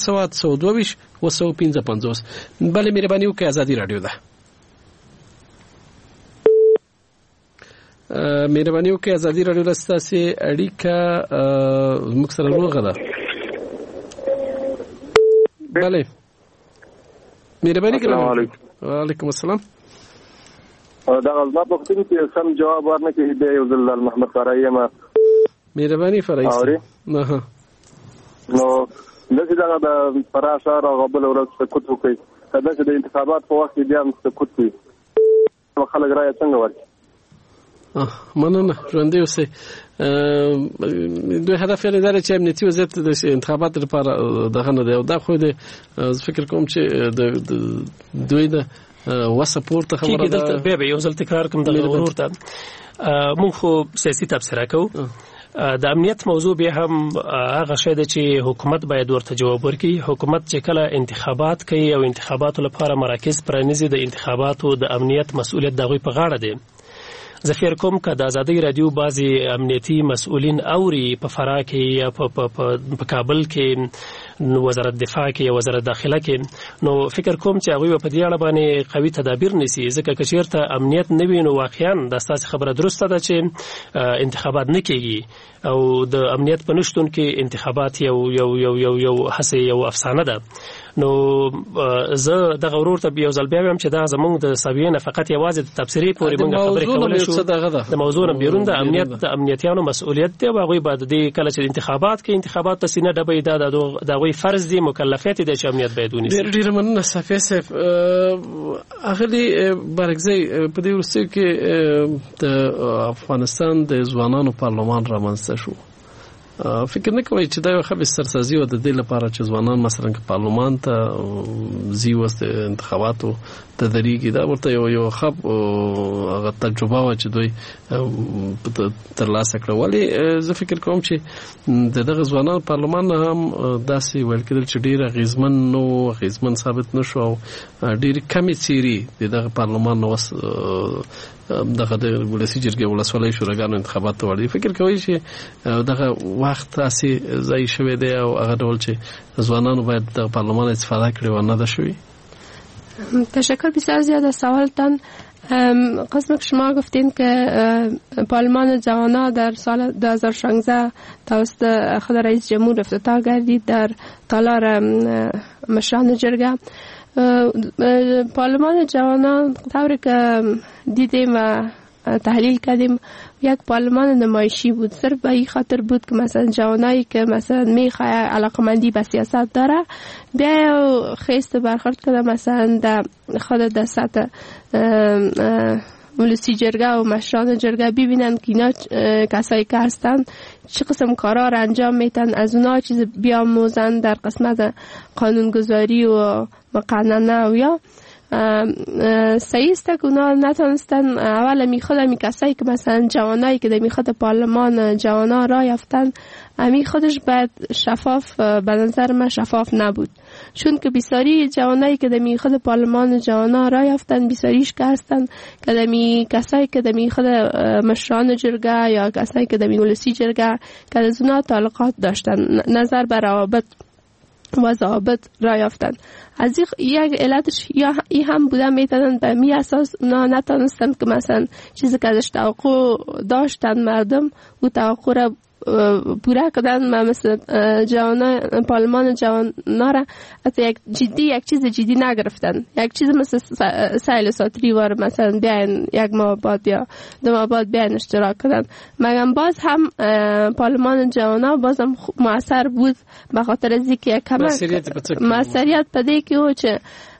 0102225. بله مهرباني وکړئ، ازادي رادیو ده. مهرباني وکړئ، ازادي رادیو له ستاسې اړیکه موږ سره لوغه ده. بله مهرباني وکړئ. وعلیکم السلام. دا غلطه پوښتنه کې سم جواب ورنکړي دی یو ځل محمد فرای ما مهرباني فرای نه نو دغه د فراشار او غبل ورځ سکوت وکړي کله چې د انتخابات په وخت کې بیا سکوت وي خلک راځي څنګه ورته مننه ژوندې اوسئ. دوی هدف یې لري چې امنیتي وضعیت د انتخاباتو لپاره دغه نه دی او دا خو د فکر کوم چې د دوی د وسپورت خبره ده به یو ځل تکرار کوم د ورور ته مونږ خو سیاسي تبصره کوو د امنیت موضوع به هم هغه شی ده چې حکومت باید ورته جواب ورکړي. حکومت چې کله انتخابات کوي او انتخاباتو لپاره مراکز پرانیزي د انتخاباتو د امنیت مسؤلیت دغوی په غاړه دی. زه فکر کوم که د ازادۍ رادیو بعضی امنیتي مسؤلین اوري په فراه کې یا په کابل کې وزارت دفاع کې یا وزارت داخله کې نو فکر کوم چې هغوی په دې اړه باندې قوي تدابیر نیسي ځکه که چېرته امنیت نه وي نو واقعا دا ستاسې خبره درسته ده چې انتخابات نه کېږي او د امنیت په نشتون کې انتخابات یو هسې یو افسانه ده. نو زه دغه ورور ته یو ځل بیا وایم چې دا زموږ د سویې نه فقط یوازې د تبصرې پورې موږ خبرې کولی شو. د موضوع نه بیرون د امنیتیانو مسؤلیت دی او هغوی باید د کله چې انتخابات کې انتخابات ته سینه ډبوي دا د هغوی فرض دی مکلفیت دی چې امنیت باید ونیسي. ډېره مننه صافیه صاحب. اغلې بارکزی په دې وروستیو کې د افغانستان د ځوانانو پارلمان رامنځته شو. فکر نه کوئ چې دا یو ښه بسترسازي وه د دې لپاره چې ځوانان مثلا که پارلمان ته ځي اوس د انتخاباتو ته درېږي دا ورته یو ښه هغه تجربه وه چې دوی ترلاسه کړه. ولې زه فکر کوم چې د دغه ځوانانو پارلمان نه هم داسې ویل کېدل چې ډېر اغېزمن نه و اغېزمن ثابت نه شو او ډېرې کمې څېرې د دغه پارلمان نه اوس دغه د ولسي جرګې ولسوالۍ شوراګانو انتخابات ته وړي. فکر کوي چې دغه وخت تاسې ضایع شوی دی او هغه ډول چې ځوانانو باید د پارلمان استفاده کړي و نه ده شوی؟ تشکر بسیار زیاد از سوالتان. قسم که شما گفتین که پارلمان جوانان در سال 2016 توسط خود رئیس جمهور افتتاح گردید در تالار مشران جرگه. پارلمان جوانان طوری که دیدیم و تحلیل کردیم یک پارلمان نمایشی بود. صرف به این خاطر بود که مثلا جوانایی که مثلا میخواه علاقمندی به سیاست داره بیا خیست برخورد کنه مثلا در خود در سطح ولسی جرگه و مشران جرگه ببینن که اینا کسایی که هستن چه قسم کارا را انجام میتن، از اونا چیز بیاموزن در قسمت قانونگذاری و مقننه و یا سیسته که اونا نتونستن اول میخواد امی کسایی که مثلا جوانایی که در میخواد پارلمان جوانا را یافتن امی خودش باید شفاف، به نظر من شفاف نبود، چون که بسیاری جوانایی که در میخواد پارلمان جوانا را یافتن بسیاریش که هستن که در می کسایی که در میخواد مشران جرگه یا کسایی که در ولسی جرگه که از اونا تعلقات داشتن، نظر بر روابط و ضوابط را یافتن. از یک علتش یا ای هم بودن میتونن به می اساس اونا نتونستن که مثلا چیزی که ازش توقع داشتن مردم و توقع را پورا کردن، مثل پارلمان جوانا را حتی یک چیز جدی نگرفتن، یک چیز مثل سیل ساتری وار مثلا بیاین یک ماه بعد یا 2 ماه بعد بیاین اشتراک کردن. مگم باز هم پارلمان جوانا باز هم مؤثر بود به خاطر از اینکه یک مسئولیت پده که او چه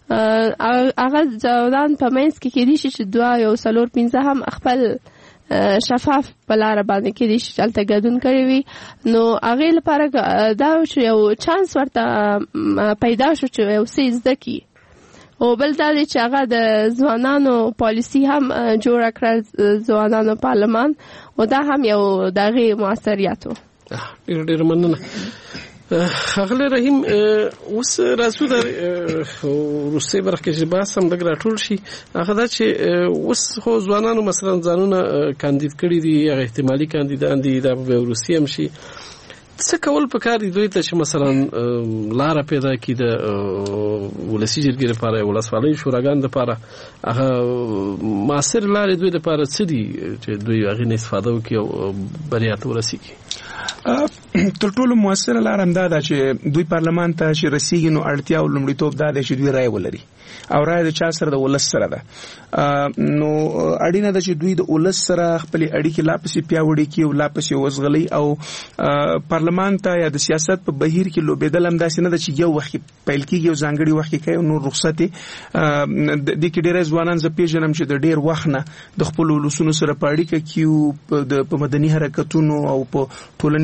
اگر جوانان په منځ کې کېدی شي چې 2 یا 3 5 هم خپل شفاف بلاره باندې کېدی شي چې هلته ګډون کړی وي، نو هغې لپاره دا چې یو چانس ورته پیدا شو چې یو څه زده کړي. او بل دا دی چې هغه د ځوانانو پالیسي هم جوړه کړه ځوانانو پارلمان، او دا هم یو د هغې مؤثریت و. ډېر مننه. ښاغلی رحیم، اوس راځو د وروستۍ برخه کې چې بحث هم لږ راټول شي. هغه دا چې اوس خو ځوانانو مثلا ځانونه کاندید کړي دي، هغه احتمالي کاندیدان دي، دا به وروستي هم شي. څه کول پکار دي دوی ته چې مثلا لاره پیدا کړي د ولسي جرګې لپاره، ولسوالۍ شوراګانو لپاره، هغه معاصر لارې دوی لپاره څه دي چې دوی هغې نه استفاده وکړي او بریا ته ورسېږي؟ تر ټولو موثره لار همدا ده چې دوی پارلمان ته چې رسیږي نو اړتیا او لومړیتوب دا دی چې دوی رایه ولري، او رایه د چا سره؟ د ولس سره ده. نو اړینه ده چې دوی د ولس سره خپلې اړیکې لا پسې پیاوړې کړي او لا پسې وزغلي، او پارلمان ته یا د سیاست په بهیر کې لوبېدل هم داسې نه ده چې یو وخت پیل کېږي او ځانګړي وخت کې کوي او نور رخصت یې. دې کې ډېری ځوانان زه پېژنم چې د ډېر وخت نه د خپلو ولسونو سره په اړیکه کې په مدني حرکتونو او په ټولنیزو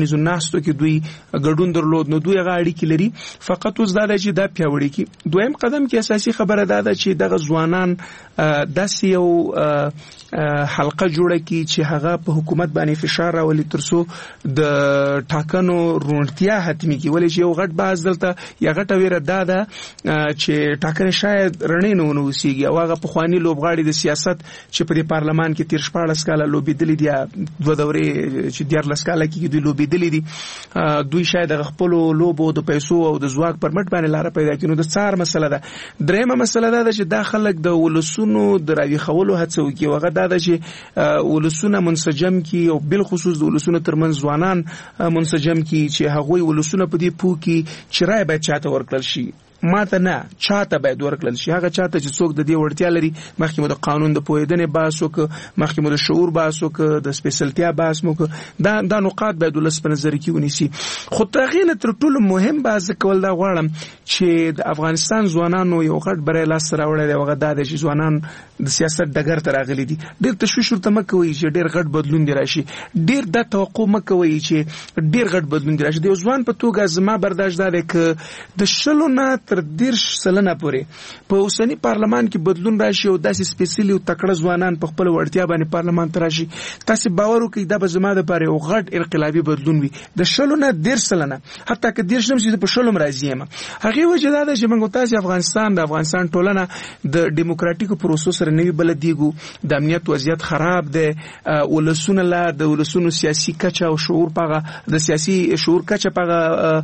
ټولنیزو ناستو کې دوی ګډون درلود نو دوی هغه اړیکې لري فقط اوس دا چې دا پیاوړي کی. دویم قدم کې اساسي خبره ده چې دغه ځوانان داسې یو حلقه جوړه کی چې هغه په حکومت باندې فشار راولي ترڅو د ټاکنو روڼتیا حتمی کی ولې چې یو غټ باز دلته یا غټه ویره ده چې ټاکنې شاید رڼې نه ونوسیږي او هغه په خواني لوبغاړي د سیاست چې په پارلمان کې تیر 14 کاله لوبېدلې دي دوه دورې چې 14 کاله کې دوی لوبېدلې دي دوی شاید خپل لوبو د پیسو او د ځواک پر مټ باندې لار پیدا کړي. نو د څار مسله ده. درېمه مسله ده چې دا خلک د ولسونو د راوي خولو هڅه کوي وغه دا چې ولسونه منسجم کی او بل خصوص د ولسونو ترمنځ ځوانان منسجم کی چې هغوی ولسونه په دې پو کې چې رای به چاته ورکړل شي ماته نه چاته باید ورکړل شي هغه چاته چې څوک د دې وړتیا لري مخکې مو د قانون د پوهیدنې بحث وکړو مخکې مو د شعور بحث وکړو د سپیشلتیا بحث مو وکړو دا نقاط باید ولس په نظر کې ونیسي. خو ترغینه تر ټولو مهم بحث کول دا غواړم چې د افغانستان ځوانانو یو غټ بری لاس راوړی دی هغه دا دی چې ځوانان د سیاست ډګر ته راغلي دي. ډېر تشویش ورته مه کوئ چې ډېر غټ بدلون دی راشي ډېر دا توقع مه کوئ چې ډېر غټ بدلون دی راشي. د یو ځوان په توګه زما برداشت دا دی که د شلو نه تر 10 سلنه پورې په اوسنی پارلمان کې بدلون راشي او داسې سپیشلی او تکړه ځوانان په خپل وړتیا باندې پارلمان ته راشي تاسو باور وکړئ دا به زما لپاره یو غټ انقلابي بدلون وي. د شلو نه 10 سلنه حتی که 10 نم چې په شلم راځي یم هغه وجه دا چې موږ تاسو افغانستان ټولنه د دیموکراتیکو پروسو سره نوی بلدیګو د امنیت وضعیت خراب دی ولسونه لا د ولسونو سیاسي کچه او شعور پغه د سیاسي شعور کچه پغه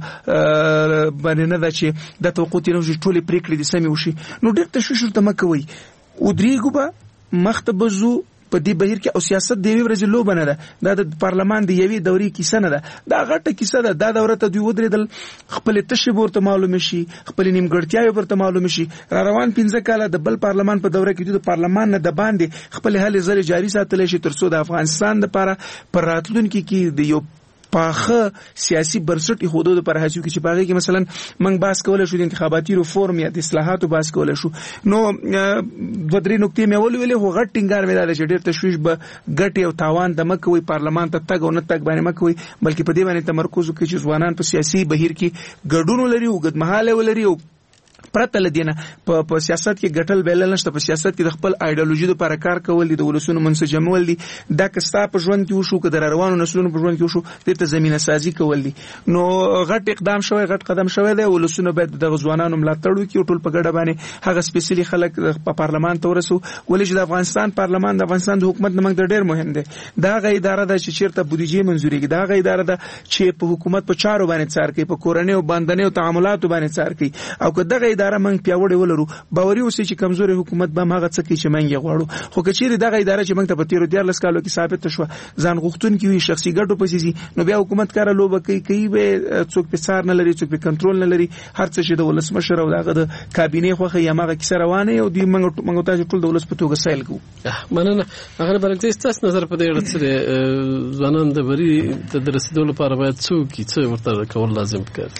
باندې نه ده چې د توقعات نه ټولې پریکړې د سمې وشي. نو ډېر تشویش ورته مه کوئ ودرېږو به مخته به ځو په دې بهیر کې او سیاست د یوې ورځې لوبه نه ده دا د پارلمان د یوې دورې کیسه نه ده دا غټه کیسه ده. دا دوره ته دوی ودرېدل خپل تشې ورته معلوم شي خپل نیمګړتیاوې ورته معلوم شي را روان 15 کاله د بل پارلمان په دوره کې د پارلمان نه د باندې خپل هلې ځلې جاري ساتل شي ترڅو د افغانستان لپاره پر راتلونکي کې د یو پاخه سیاسي برسټ حدود پر هڅو کې چې باغې کې مثلا موږ باس کولای شو د انتخاباتي ریفورم یا د اصلاحاتو باس کولای شو. نو د درې نقطې مې ولولې هو غټ ټینګار مې دا چې ډېر تشویش به ګټي او تاوان د مکوي پارلمان ته تګ او نه تګ باندې مکوي بلکې په دې باندې تمرکز وکړي چې ځوانان په سیاسي بهیر کې ګډون ولري او ګډمحاله ولري او پرته لدینه په سیاست کې ګټل بیل نشته. په سیاست کې د خپل ایډیالوژي لپاره کار کول دي د ولسونو منسجمول دي دا کستا په ژوند کې وشو که د روانو نسلونو په ژوند کې وشو د ته زمينه سازي کول دي. نو غټ اقدام شوی غټ قدم شوی دی ولسونو باید د ځوانانو ملاتړ وکړي ټول په ګډه باندې هغه سپیشلی خلک په پارلمان ته ورسو ولې چې د افغانستان پارلمان د افغانستان د حکومت نمنګ د ډېر مهم دی. دا غي اداره ده چې چیرته بودیجه منزوري کی دا غي اداره ده چې په حکومت په چارو باندې څار کوي په کورنۍ او باندنۍ او تعاملاتو باندې څار کوي او که دغه اداره موږ پیاوړی ولرو باوري اوسئ چې کمزوري حکومت به هغه څه کوي چې موږ غواړو. خو کچېری دغه اداره چې موږ ته په 13 کالو کې ثابت شو ځان غوښتونکي وي شخصي ګټو پسې نو بیا حکومت کار لوبه کوي به څوک په څار نه لري څوک په کنټرول نه لري هر څه چې د ولسمشر او دغه د کابینې خوخه یا ماغه کیسه روانه او دی موږ ته ټول د ولس په توګه سایل کوو. مننه. هغه برعکس تاسو نظر په دې اړه څه ځوانان د بری د رسیدو لپاره باید څه ورته کول لازم ښکاري؟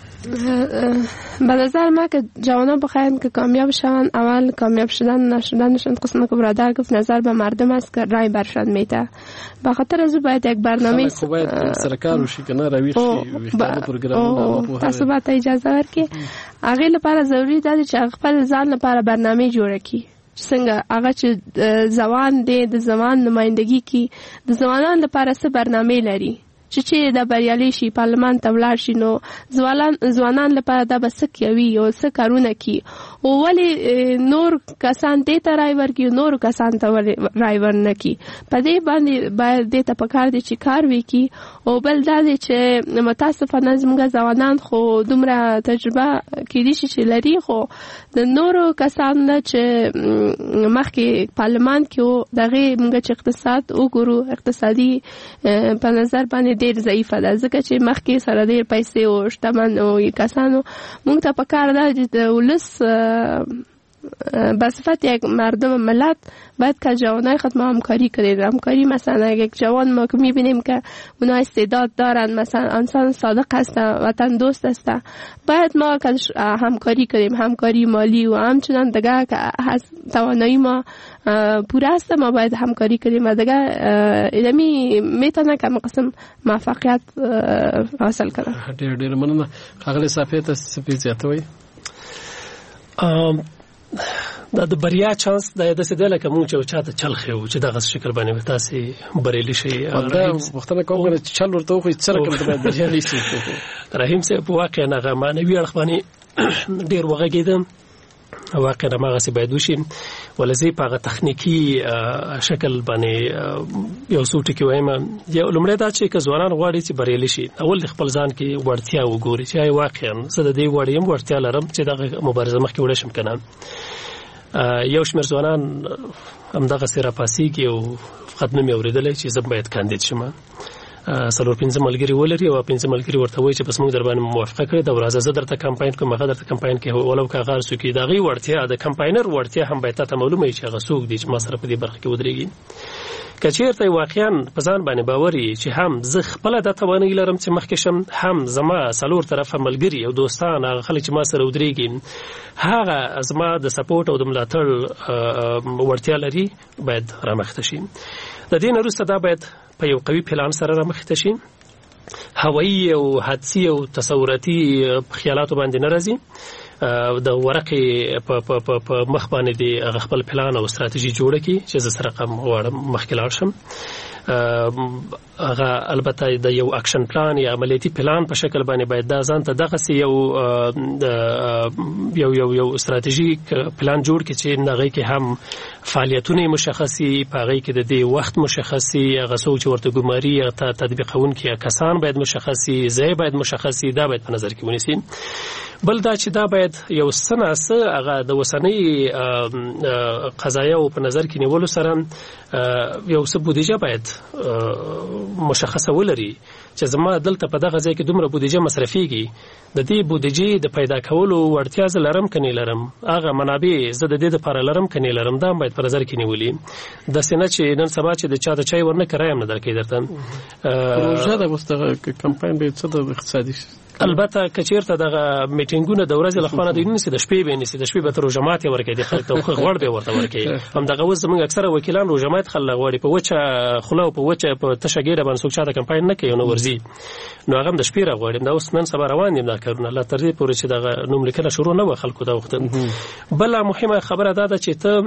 به نظر من که جوانان بخواهند که کامیاب شوند اول کامیاب شدن نشدنشون قسم که برادر گفت نظر به مردم است که رای برشان میده به خاطر از باید یک برنامه باید سرکار وشي کنه رویش ویختانه پروگرام تاسو باید اجازه ورکړي هغه لپاره ضروری ده چې خپل ځان لپاره برنامه جوړ کړي څنګه هغه چې ځوان دی د ځوان نمائندګي کی د ځوانانو لپاره څه برنامه لري چې د بریالي شي پارلمان ته ولاړ شي نو ځوانان لپاره دا بس کوي او څه کارونه کوي او ولی نور کسان دې ته رای ورکړي نور کسان ته رای ورنکړي په دې باندې باید دې ته پکار دي چې کار وکړي او بل دا دی چې متاسفانه زموږ ځوانان خو دومره تجربه کړي چې لري خو د نورو کسان نه چې مخکې پارلمان کې دغه موږ چې اقتصاد وګورو اقتصادي په نظر باندې ډېر ضعیفه ده ځکه چې مخکې سره ډېر پیسې او شتمن او کسانو موږ ته پکار ده چې د ولس به صفت یک مردم ملت باید که جوانای خود ما همکاری کنید. همکاری مثلا یک جوان ما که میبینیم که اونا استعداد دارن، مثلا انسان صادق هستن، وطن دوست هستن، باید ما همکاری کنیم، همکاری مالی و همچنان دیگه که توانایی ما پوره است ما باید همکاری کنیم و دیگه ادمی میتونه که قسم موفقیت حاصل کنه. ډیر مننه. ښاغلی صافی تاسو څه زیاتوئ؟ د بریا چانس د داسې دی لکه مونږ چې چاته چل ښیو چې دغه شکل باندې تاسې بریالي شئ. دا پوښتنه کوم چې چل ورته وخورئ څه رقم ته باید بریالي شئ. رحیم صاحب واقعا هغه معنوي اړخ باندې ډېر وغږېدم، واقعا هماغسې باید وشي. ولې په هغه تخنیکي شکل باندې یو څو ټکي وایم. لومړی دا چې که ځوانان غواړي چې بریالي شي، اول د خپل ځان کې وړتیا وګوري چې آیا واقعا زه د دې وړ یم، وړتیا لرم چې دغه مبارزه مخکې وړی شم که نه. یو شمېر ځوانان همدغسې راپاڅېږي او فقط نوم یې اورېدلی چې زه باید کاندید شم. 4-5 ملګري ولري او 5 ملګري ورته وایي چې بس موږ در باندې موافقه کړې ده، راځه زه درته کمپاین کوم، هغه درته کمپاین کوي. ولو که هغه هر څوک وي، د هغې وړتیا د کمپاینر وړتیا هم باید تاته معلومه وي چې هغه څوک دی چې ما سره په دې برخه کې ودرېږي. که چېرته واقعا په ځان باندې باور وي چې هم زه خپله دا توانایي لرم چې مخکې شم، هم زما څلور طرفه ملګري او دوستان هغه خلک چې ما سره ودرېږي هغه زما د سپورټ او د ملاتړ وړتیا لري، باید رامخته شي. د دې نه وروسته دا باید په یو قوي پلان سره رامخته شي. هوایي او حدسي او تصوراتي خیالاتو باندې نه راځي. د ورقې په مخ باندې د هغه خپل پلان او استراتیژي جوړه کړي چې زه سره غواړم مخکې لاړ شم. هغه البته د یو اکشن پلان یا عملیاتي پلان په شکل باندې باید دا ځان ته دغسې یو استراتیژیک پلان جوړ کړي چې هغې کې هم فعالیتونه مشخصي، په هغې کې د دې وخت مشخصي، هغه څوک چې ورته ګماري هغه ته تطبیقونکي کسان باید مشخصي، ځای باید مشخصي، دا باید په نظر کې ونیسي. بل دا چې دا باید یو څه ناڅه هغه د اوسنۍ قضایاو په نظر کې نیولو سره یو څه بودیجه باید مشخصه ولري چې زما دلته په دغه ځای کې دومره بودیجه مصرفیږي، د دې بودیجې د پیدا کولو وړتیا زه لرم که نه لرم، هغه منابع زه د دې دپاره لرم که نه لرم، دا باید په نظر کې نیولي. داسې نه چې نن سبا چې د چا د چای ورنه کرایه هم نه درکوي درته. پروژه د اوس دغه کمپاین به څه د اقتصادي البته که چېرته دغه میټینګونه د ورځې له خوا نه دوی نیسي، د شپې به یې نیسي، د شپې به ته روژه ماتې ورکوي، د خلک ته غوړ به یې ورته ورکوي. همدغه اوس زموږ اکثره وکیلان روژه مات خلک غواړي، په وچه خوله او په تشه ګېډه باندې څوک چاته کمپاین نه کوي او نه ورځي، نو هغه هم د شپې راغواړي. دا اوس نن سبا روان دي دا کارونه، لا تر دې پورې چې دغه نوم لیکنه شروع نه وه خلکو دا وخت. بله مهمه خبره دا ده چې ته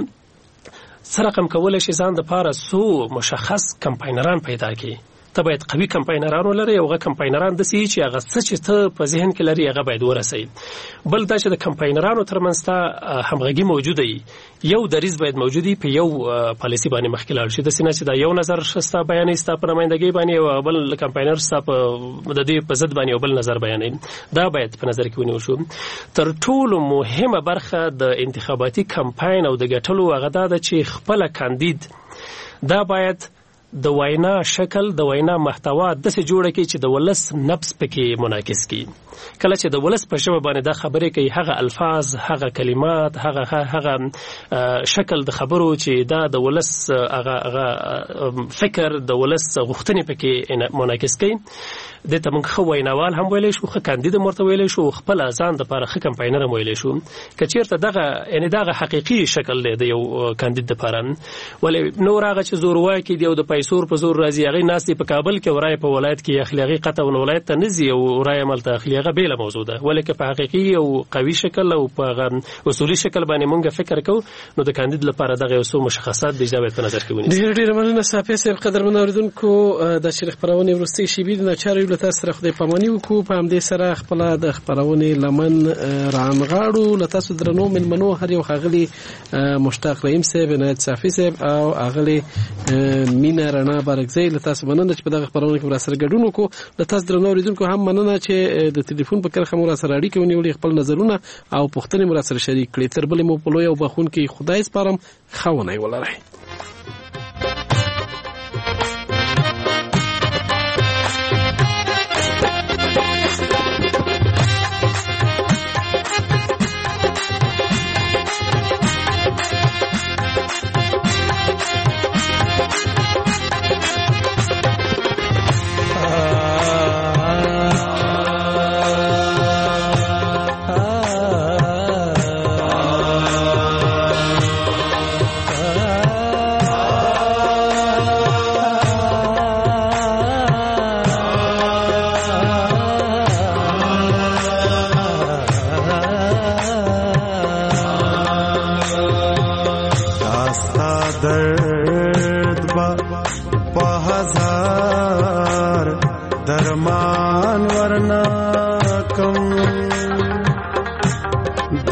څه رقم کولی شي ځان دپاره څو مشخص کمپاینران پیدا کړي. ته باید قوي کمپاینران ولري او هغه کمپاینران داسې چې هغه څه چې ته په ذهن کې لري هغه باید ورسوي. بل دا چې د کمپاینرانو ترمنځ ته همغږي موجوده وي، یو دریځ باید موجود وي، په یو پالیسي باندې مخکې لاړ شي. داسې نه چې دا یو نظر ستا بیانوي ستا په نمایندګۍ باندې او بل کمپاینر ستا د دې په ضد باندې او بل نظر بیانوي. دا باید په نظر کې ونیول شو. تر ټولو مهمه برخه د انتخاباتي کمپاین او د ګټلو هغه دا ده چې خپله کاندید دا باید د وینا شکل، د وینا محتوا داسې جوړه کړي چې د ولس نبض پکې منعکس کړي. کله چې د ولس په ژبه باندې دا خبرې کوي، هغه الفاظ، هغه کلمات، هغه شکل د خبرو چې دا د ولس هغه فکر، د ولس غوښتنې پکې منعکس کوي. دې ته موږ ښه ویناوال هم ویلی شو، ښه کاندید هم ورته ویلی شو، خپله ځان دپاره ښه کمپاینر هم ویلی شو. که چېرته دغه حقیقي شکل دی د یو کاندید دپاره. ولې نور هغه چې زورواکي دي او د پیسو په زور راځي، هغې ناست دي په کابل کې او رایې په ولایت کې اخلي، هغې قطعا ولایت ته نه ځي او رایې هملته اخلي، هغه بېله موضوع ده. ولې که په حقیقي او قوي شکل او په هغه اصولي شکل باندې موږ فکر کوو، نو د کاندید لپاره دغه یو څو مشخصات دي چې باید په نظر کې ونیسو. ډېره مننه صافی صاحب. قدرمن اورېدونکو، د شریک خپرونې وروستۍ شېبې د ناچارو له تاسو سره خدای پاماني وکړو. په همدې سره خپله د خپرونې لمن رانغاړو. له تاسو درنو مېلمنو هر یو ښاغلي مشتاق رحیم صاحب، عنایت صافی صاحب او ښاغلې مینه رڼا بارکزی، له تاسو مننه چې په دغه خپرونه کې راسره ګډون وکړو. له تاسو درنو اورېدونکو هم مننه چې د ټلیفون په کرښه مو راسره اړیکې ونیولې، خپل نظرونه او پوښتنې مو راسره شریک کړې. تر بلې مو په لوی او بخښونکي خدای سپارم. ښه ونې ولرئ.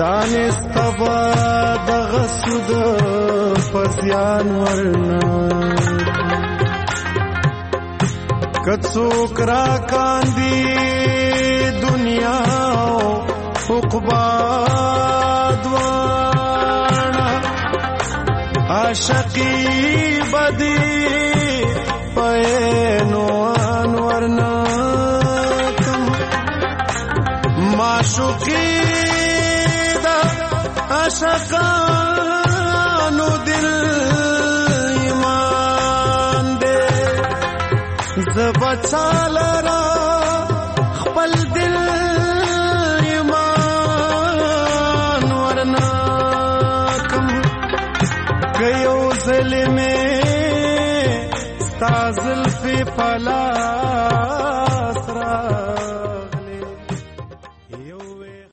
دانستبا دغه سود په زیان ورنه که څوک را کاندي دنیا عقبا دواړه عاشقي بدي پینوان ورنه کم معشوقي دا عاشقانو دل ایمان دے زبچالرا خپل دل ایمان ورنه کم کيو ظلمه ستا زلفی پلا